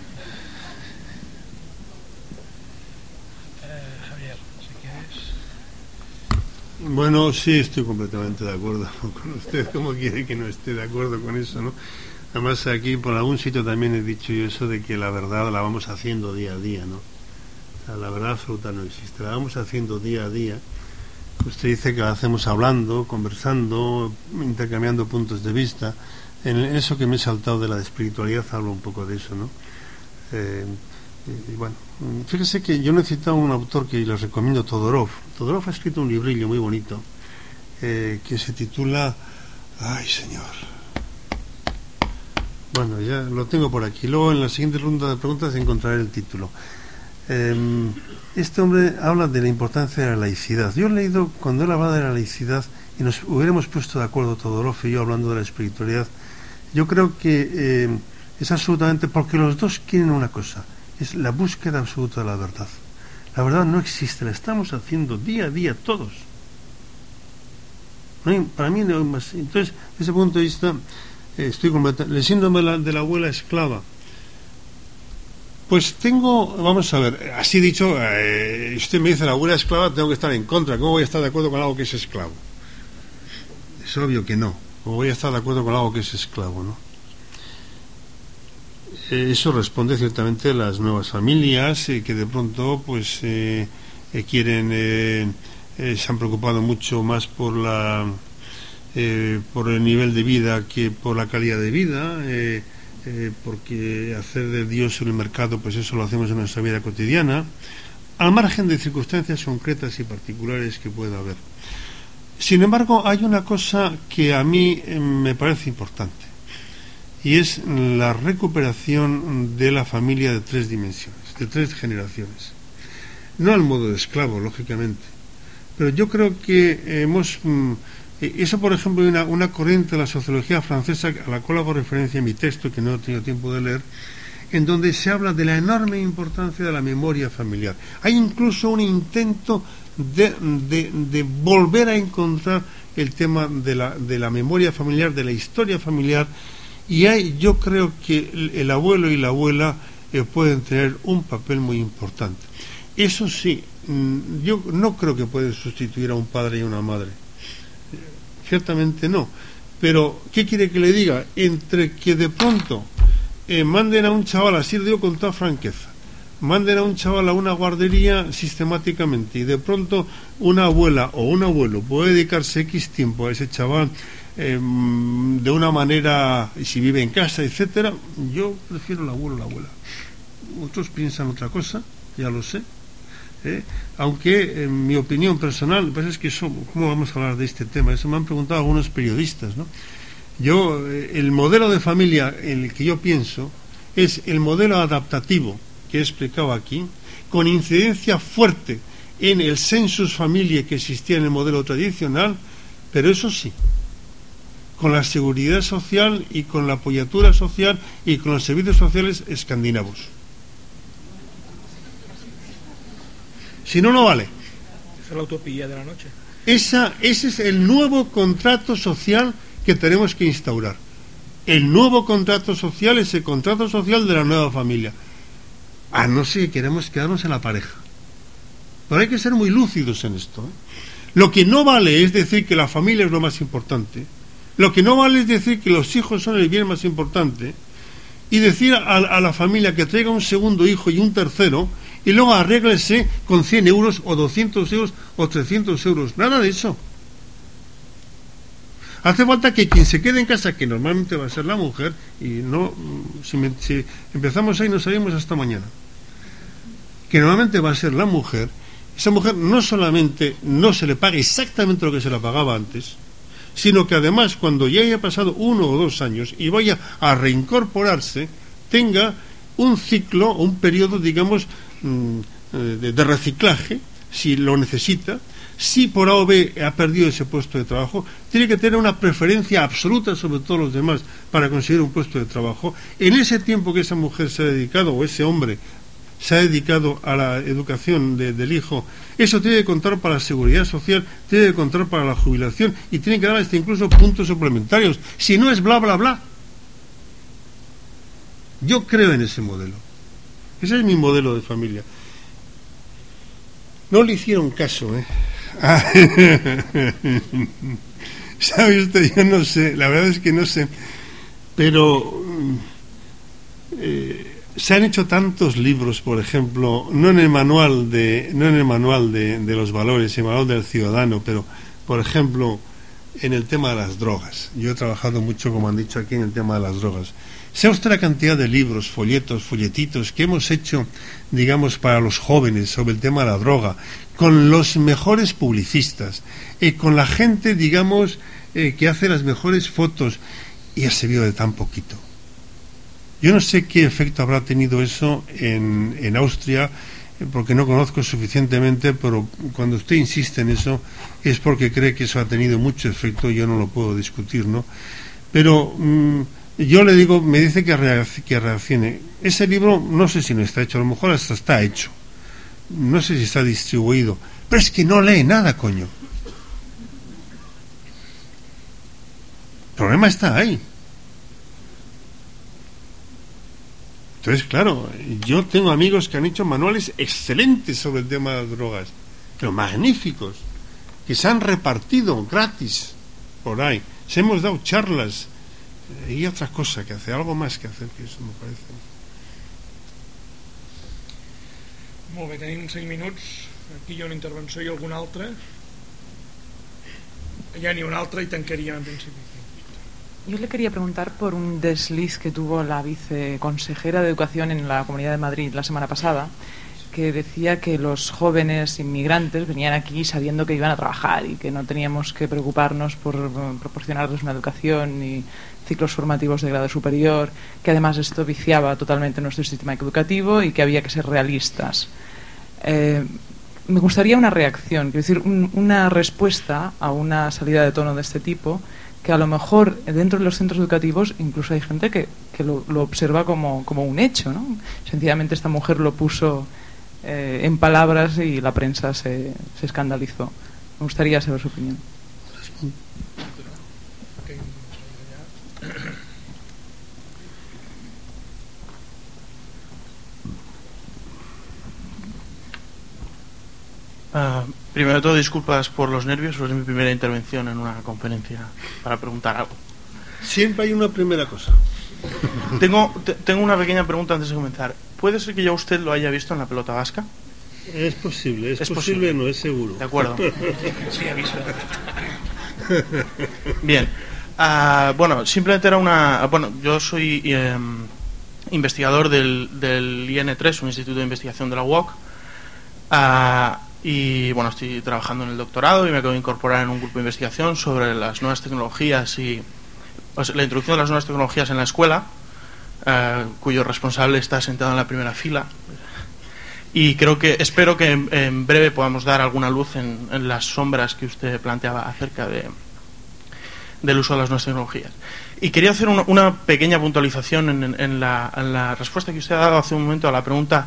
Speaker 3: Bueno, sí, estoy completamente de acuerdo con usted. ¿Cómo quiere que no esté de acuerdo con eso, no? Además, aquí por algún sitio también he dicho yo eso de que la verdad la vamos haciendo día a día, ¿no? O sea, la verdad absoluta no existe, la vamos haciendo día a día. Usted dice que la hacemos hablando, conversando, intercambiando puntos de vista. En eso que me he saltado de la espiritualidad hablo un poco de eso, ¿no? Eh, y bueno, fíjese que yo necesito a un autor que les recomiendo, Todorov. Todorov ha escrito un librillo muy bonito eh, que se titula, ay señor, bueno, ya lo tengo por aquí, luego en la siguiente ronda de preguntas encontraré el título. eh, este hombre habla de la importancia de la laicidad. Yo he leído, cuando él hablaba de la laicidad y nos hubiéramos puesto de acuerdo Todorov y yo hablando de la espiritualidad, yo creo que eh, es absolutamente, porque los dos quieren una cosa, es la búsqueda absoluta de la verdad. La verdad no existe, la estamos haciendo día a día todos. No hay, para mí no hay más. Entonces, desde ese punto de vista, eh, estoy completamente. El síndrome de la, de la abuela esclava. Pues tengo, vamos a ver, así dicho, eh, usted me dice la abuela esclava, tengo que estar en contra. ¿Cómo voy a estar de acuerdo con algo que es esclavo? Es obvio que no. ¿Cómo voy a estar de acuerdo con algo que es esclavo, no? Eso responde ciertamente a las nuevas familias eh, que de pronto pues eh, eh, quieren eh, eh, se han preocupado mucho más por la eh, por el nivel de vida que por la calidad de vida, eh, eh, porque hacer de Dios en el mercado, pues eso lo hacemos en nuestra vida cotidiana, al margen de circunstancias concretas y particulares que pueda haber. Sin embargo, hay una cosa que a mí eh, me parece importante, y es la recuperación de la familia de tres dimensiones, de tres generaciones. No al modo de esclavo, lógicamente, pero yo creo que hemos... Eso, por ejemplo, hay una, una corriente de la sociología francesa a la cual hago referencia en mi texto, que no he tenido tiempo de leer, en donde se habla de la enorme importancia de la memoria familiar. Hay incluso un intento de, de, de volver a encontrar el tema de la, de la memoria familiar, de la historia familiar. Y hay, yo creo que el, el abuelo y la abuela eh, pueden tener un papel muy importante. Eso sí, mmm, yo no creo que pueden sustituir a un padre y a una madre. Ciertamente no. Pero, ¿qué quiere que le diga? Entre que de pronto eh, manden a un chaval, así lo digo con toda franqueza, manden a un chaval a una guardería sistemáticamente y de pronto una abuela o un abuelo puede dedicarse X tiempo a ese chaval eh, de una manera, si vive en casa, etcétera, yo prefiero el abuelo o la abuela. Otros piensan otra cosa, ya lo sé, ¿eh? Aunque en mi opinión personal, pues es que eso, ¿cómo vamos a hablar de este tema? Eso me han preguntado algunos periodistas, ¿no? Yo, eh, el modelo de familia en el que yo pienso es el modelo adaptativo que he explicado aquí, con incidencia fuerte en el sensus familiae que existía en el modelo tradicional, pero eso sí, con la seguridad social y con la apoyatura social y con los servicios sociales escandinavos. Si no, no vale.
Speaker 1: Esa es la utopía de la noche.
Speaker 3: Esa, ese es el nuevo contrato social que tenemos que instaurar. El nuevo contrato social es el contrato social de la nueva familia. A no ser que queremos quedarnos en la pareja. Pero hay que ser muy lúcidos en esto, ¿eh? Lo que no vale es decir que la familia es lo más importante. Lo que no vale es decir que los hijos son el bien más importante. Y decir a, a la familia que traiga un segundo hijo y un tercero y luego arréglese con cien euros o doscientos euros o trescientos euros. Nada de eso. Hace falta que quien se quede en casa, que normalmente va a ser la mujer, y no, si, me, si empezamos ahí no salimos hasta mañana, que normalmente va a ser la mujer, esa mujer no solamente no se le pague exactamente lo que se le pagaba antes, sino que además cuando ya haya pasado uno o dos años y vaya a reincorporarse, tenga un ciclo, un periodo, digamos, de, de reciclaje, si lo necesita. Si por A o B ha perdido ese puesto de trabajo, tiene que tener una preferencia absoluta sobre todos los demás para conseguir un puesto de trabajo. En ese tiempo que esa mujer se ha dedicado, o ese hombre se ha dedicado a la educación de, del hijo, eso tiene que contar para la seguridad social, tiene que contar para la jubilación y tiene que dar hasta incluso puntos suplementarios. Si no es bla bla bla. Yo creo en ese modelo. Ese es mi modelo de familia. No le hicieron caso, ¿eh? ¿Sabe usted? Yo no sé, la verdad es que no sé, pero eh, se han hecho tantos libros, por ejemplo, no en el manual de no en el manual de, de los valores, el manual del ciudadano, pero por ejemplo en el tema de las drogas. Yo he trabajado mucho, como han dicho aquí, en el tema de las drogas. Sea usted la cantidad de libros, folletos, folletitos que hemos hecho, digamos, para los jóvenes sobre el tema de la droga, con los mejores publicistas, eh, con la gente, digamos, eh, que hace las mejores fotos, y ha servido de tan poquito. Yo no sé qué efecto habrá tenido eso en, en Austria, eh, porque no conozco suficientemente, pero cuando usted insiste en eso es porque cree que eso ha tenido mucho efecto. Yo no lo puedo discutir, ¿no? Pero mmm, yo le digo, me dice que, reacc- que reaccione. Ese libro no sé si no está hecho, a lo mejor hasta está hecho, no sé si está distribuido, pero es que no lee nada, coño. El problema está ahí. Entonces, claro, yo tengo amigos que han hecho manuales excelentes sobre el tema de las drogas, pero magníficos, que se han repartido gratis por ahí. Se hemos dado charlas y otra cosa que hacer, algo más que hacer que eso, me parece.
Speaker 1: Molt bé, tenim cinc minuts. Aquí hi ha una intervenció i algun altre. Ya ni una altra y tancarían en principio.
Speaker 7: Yo le quería preguntar por un desliz que tuvo la viceconsejera de Educación en la Comunidad de Madrid la semana pasada, que decía que los jóvenes inmigrantes venían aquí sabiendo que iban a trabajar y que no teníamos que preocuparnos por proporcionarles una educación y ciclos formativos de grado superior, que además esto viciaba totalmente nuestro sistema educativo y que había que ser realistas. Eh, me gustaría una reacción, quiero decir, un, una respuesta a una salida de tono de este tipo, que a lo mejor dentro de los centros educativos incluso hay gente que, que lo, lo observa como, como un hecho, ¿no? Sencillamente esta mujer lo puso eh, en palabras y la prensa se, se escandalizó. Me gustaría saber su opinión.
Speaker 8: Uh, primero de todo, disculpas por los nervios, es mi primera intervención en una conferencia para preguntar algo.
Speaker 3: Siempre hay una primera cosa.
Speaker 8: Tengo, te, tengo una pequeña pregunta antes de comenzar. ¿Puede ser que ya usted lo haya visto en la pelota vasca?
Speaker 3: Es posible, es,
Speaker 8: es
Speaker 3: posible,
Speaker 8: posible,
Speaker 3: no es seguro.
Speaker 8: De acuerdo.
Speaker 1: Sí, aviso.
Speaker 8: Bien. Uh, bueno, simplemente era una... Bueno, yo soy eh, investigador del, del I N tres, un instituto de investigación de la U O C. Uh, y bueno, estoy trabajando en el doctorado y me acabo de incorporar en un grupo de investigación sobre las nuevas tecnologías y o sea, la introducción de las nuevas tecnologías en la escuela, uh, cuyo responsable está sentado en la primera fila. Y creo que, espero que en, en breve podamos dar alguna luz en, en las sombras que usted planteaba acerca de, del uso de las nuevas tecnologías. Y quería hacer una, una pequeña puntualización en, en, en, la, en la respuesta que usted ha dado hace un momento a la pregunta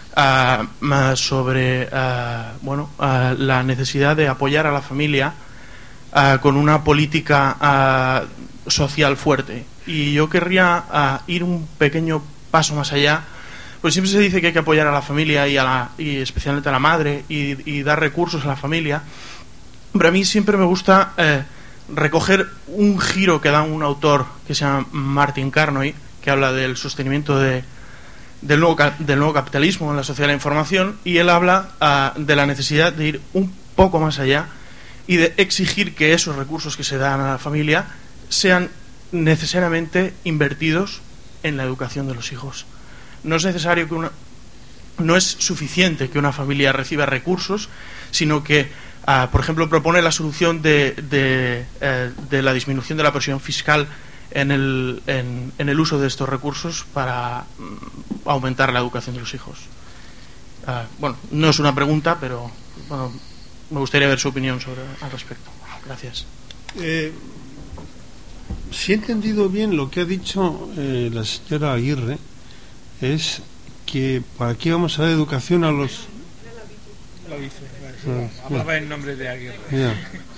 Speaker 8: uh, sobre uh, bueno, uh, la necesidad de apoyar a la familia uh, con una política uh, social fuerte. Y yo querría uh, ir un pequeño paso más allá. Pues siempre se dice que hay que apoyar a la familia y, a la, y especialmente a la madre y, y dar recursos a la familia, pero a mí siempre me gusta eh, recoger un giro que da un autor que se llama Martin Carnoy, que habla del sostenimiento de, del, nuevo, del nuevo capitalismo en la sociedad de la información, y él habla uh, de la necesidad de ir un poco más allá y de exigir que esos recursos que se dan a la familia sean necesariamente invertidos en la educación de los hijos. No es necesario que una, no es suficiente que una familia reciba recursos, sino que, uh, por ejemplo, propone la solución de, de, uh, de la disminución de la presión fiscal en el, en, en el uso de estos recursos para um, aumentar la educación de los hijos. Uh, bueno, no es una pregunta, pero bueno, me gustaría ver su opinión sobre al respecto. Gracias.
Speaker 3: Eh, si he entendido bien lo que ha dicho eh, la señora Aguirre, es que para qué vamos a dar educación a los...
Speaker 1: La vice, ah, hablaba en nombre de Aguirre.
Speaker 3: Yeah.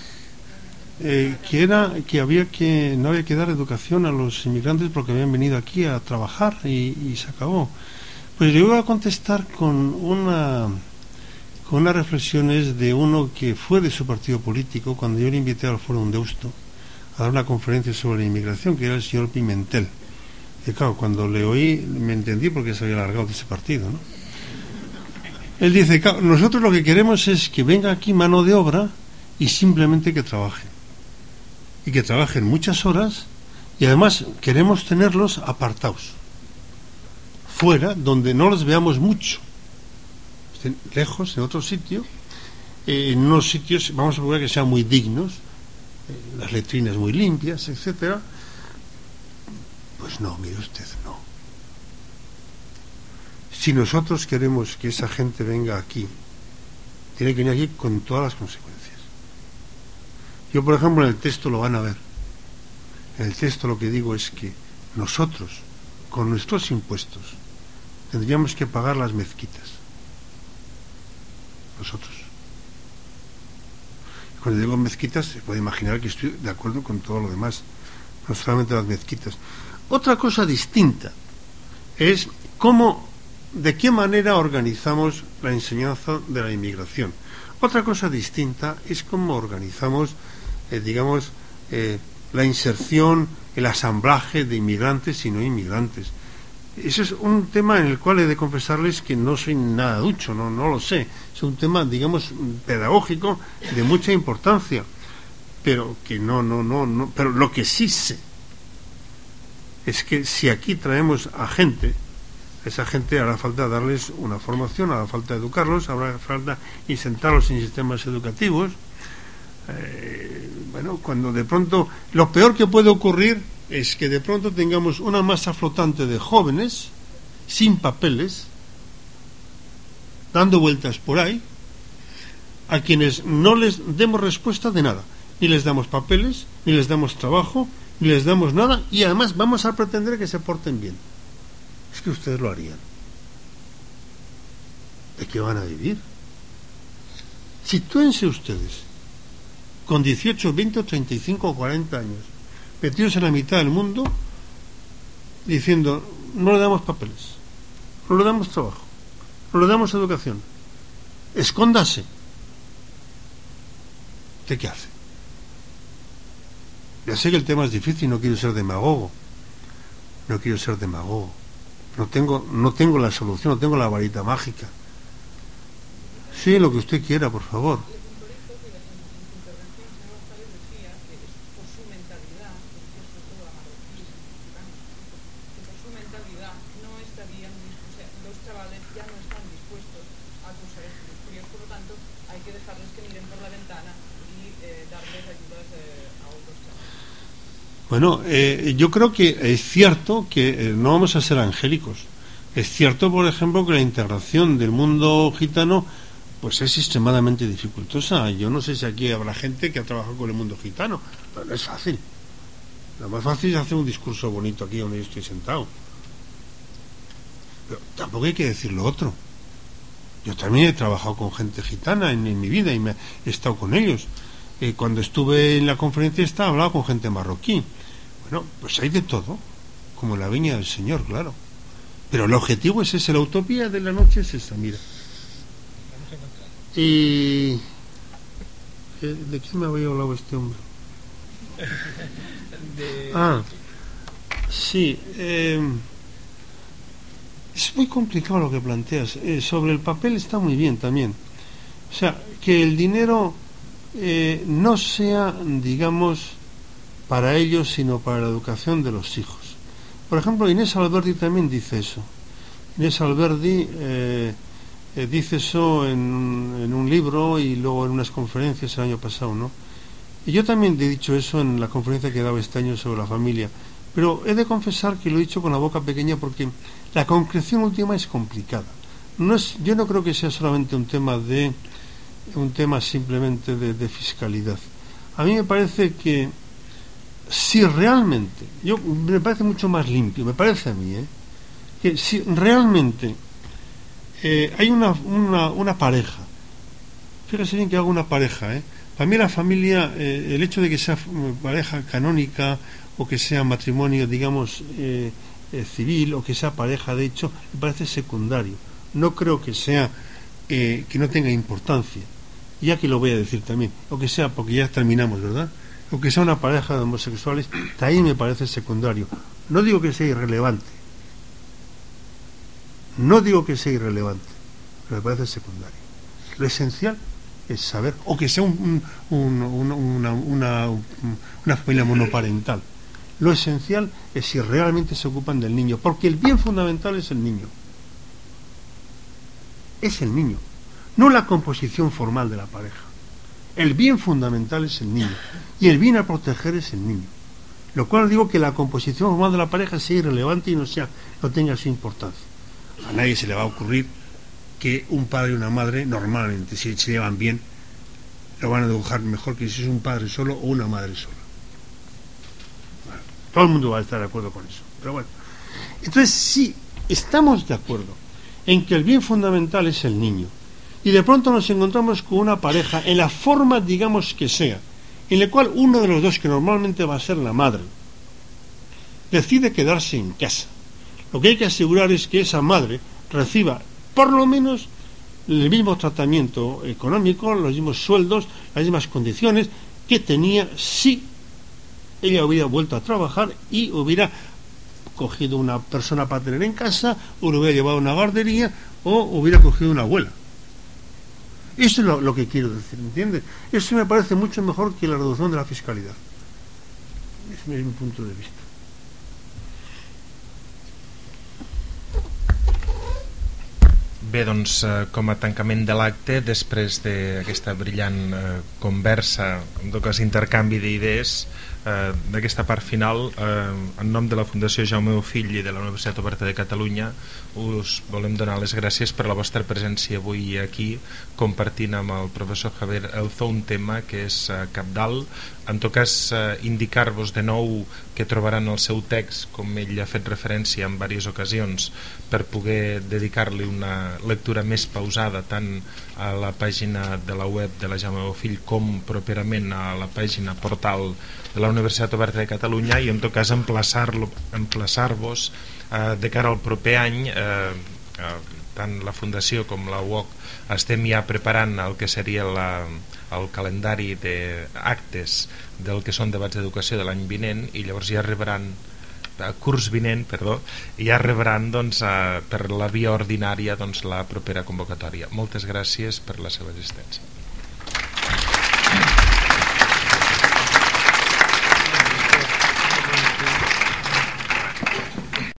Speaker 3: Eh, que era que había que no había que dar educación a los inmigrantes porque habían venido aquí a trabajar y, y se acabó. Pues yo voy a contestar con una con unas reflexiones de uno que fue de su partido político cuando yo le invité al Foro Deusto a dar una conferencia sobre la inmigración, que era el señor Pimentel. Y claro, cuando le oí me entendí porque se había largado de ese partido, ¿no? Él dice, claro, nosotros lo que queremos es que venga aquí mano de obra y simplemente que trabajen. Y que trabajen muchas horas y además queremos tenerlos apartados. Fuera, donde no los veamos mucho. Estén lejos, en otro sitio. Eh, en unos sitios, vamos a procurar que sean muy dignos, eh, las letrinas muy limpias, etcétera. Pues no, mire usted, no. Si nosotros queremos que esa gente venga aquí, tiene que venir aquí con todas las consecuencias. Yo, por ejemplo, en el texto lo van a ver. En el texto lo que digo es que nosotros, con nuestros impuestos, tendríamos que pagar las mezquitas. Nosotros. Cuando digo mezquitas, se puede imaginar que estoy de acuerdo con todo lo demás, no solamente las mezquitas. Otra cosa distinta es cómo, de qué manera organizamos la enseñanza de la inmigración. Otra cosa distinta es cómo organizamos, eh, digamos, eh, la inserción, el asamblaje de inmigrantes y no inmigrantes. Ese es un tema en el cual he de confesarles que no soy nada ducho, no, no lo sé. Es un tema, digamos, pedagógico de mucha importancia, pero que no, no, no, no. Pero lo que sí sé es que si aquí traemos a gente, esa gente hará falta darles una formación, hará falta educarlos, habrá falta insertarlos en sistemas educativos. Eh, bueno, cuando de pronto, lo peor que puede ocurrir es que de pronto tengamos una masa flotante de jóvenes sin papeles, dando vueltas por ahí, a quienes no les demos respuesta de nada, ni les damos papeles, ni les damos trabajo, ni les damos nada, y además vamos a pretender que se porten bien. Es que ustedes lo harían. ¿De qué van a vivir? Sitúense ustedes con dieciocho, veinte, treinta y cinco o cuarenta años, metidos en la mitad del mundo, diciendo, no le damos papeles, no le damos trabajo, no le damos educación, escóndase. ¿De qué hace? Ya sé que el tema es difícil, no quiero ser demagogo, no quiero ser demagogo, no tengo, no tengo la solución, no tengo la varita mágica. Sí, lo que usted quiera, por favor. Bueno, eh, yo creo que es cierto que eh, no vamos a ser angélicos. Es cierto, por ejemplo, que la integración del mundo gitano pues es extremadamente dificultosa. Yo no sé si aquí habrá gente que ha trabajado con el mundo gitano, pero no es fácil. Lo más fácil es hacer un discurso bonito aquí donde yo estoy sentado. Pero tampoco hay que decir lo otro. Yo también he trabajado con gente gitana en, en mi vida y me, he estado con ellos. Eh, cuando estuve en la conferencia esta hablaba con gente marroquí. Bueno, pues hay de todo, como la viña del Señor, claro. Pero el objetivo es ese, la utopía de la noche es esa, mira. Y... ¿de quién me había hablado este hombre? De... Ah, sí, eh, es muy complicado lo que planteas. Eh, sobre el papel está muy bien también. O sea, que el dinero eh, no sea, digamos, para ellos, sino para la educación de los hijos. Por ejemplo, Inés Alberdi también dice eso. Inés Alberdi eh, eh, dice eso en, en un libro y luego en unas conferencias el año pasado, ¿no? Y yo también he dicho eso en la conferencia que daba este año sobre la familia. Pero he de confesar que lo he dicho con la boca pequeña porque la concreción última es complicada. No es, yo no creo que sea solamente un tema de un tema simplemente de, de fiscalidad. A mí me parece que si realmente, yo me parece mucho más limpio, me parece a mí, ¿eh? que si realmente eh, hay una, una, una pareja, fíjese bien que hago una pareja, ¿eh? para mí la familia, eh, el hecho de que sea pareja canónica o que sea matrimonio, digamos, eh, eh, civil o que sea pareja de hecho, me parece secundario. No creo que sea, eh, que no tenga importancia, ya que lo voy a decir también, o que sea, porque ya terminamos, ¿verdad? O que sea una pareja de homosexuales, también me parece secundario. No digo que sea irrelevante, no digo que sea irrelevante, pero me parece secundario. Lo esencial es saber, o que sea un, un, un, una, una, una familia monoparental. Lo esencial es si realmente se ocupan del niño, porque el bien fundamental es el niño. Es el niño, no la composición formal de la pareja. El bien fundamental es el niño y el bien a proteger es el niño, lo cual digo que la composición formal de la pareja sea irrelevante y no sea, no tenga su importancia. A nadie se le va a ocurrir que un padre y una madre normalmente, si se llevan bien, lo van a dibujar mejor que si es un padre solo o una madre sola. Bueno, todo el mundo va a estar de acuerdo con eso, pero bueno. Entonces, si estamos de acuerdo en que el bien fundamental es el niño, y de pronto nos encontramos con una pareja en la forma, digamos que sea, en la cual uno de los dos, que normalmente va a ser la madre, decide quedarse en casa. Lo que hay que asegurar es que esa madre reciba por lo menos el mismo tratamiento económico, los mismos sueldos, las mismas condiciones que tenía si ella hubiera vuelto a trabajar y hubiera cogido una persona para tener en casa, o lo hubiera llevado a una guardería, o hubiera cogido una abuela. Eso es lo, lo que quiero decir, ¿entiendes? Eso me parece mucho mejor que la reducción de la fiscalidad. Ese es mi punto de vista.
Speaker 2: Bé, doncs, eh, com a tancament de l'acte, després d'aquesta brillant eh, conversa, en tot cas intercanvi d'idees, eh, d'aquesta part final, eh, en nom de la Fundació Jaume Bofill i de la Universitat Oberta de Catalunya, us volem donar les gràcies per la vostra presència avui aquí, compartint amb el professor Javier Elzo un tema que és eh, cabdal. En tot cas, eh, indicar-vos de nou que trobaran el seu text, com ell ha fet referència en diverses ocasions, per poder dedicar-li una lectura més pausada tant a la pàgina de la web de la Jaume Bofill com properament a la pàgina portal de la Universitat Oberta de Catalunya, i en tot cas emplaçar-vos emplaçar eh, de cara al proper any, eh, eh, tant la Fundació com la U O C estem ja preparant el que seria la, el calendari d'actes del que són debats d'educació de l'any vinent, i llavors ja arribaran curs vinent, perdó, ja rebran doncs, uh, per la via ordinària doncs, la propera convocatòria. Moltes gràcies per la seva assistència.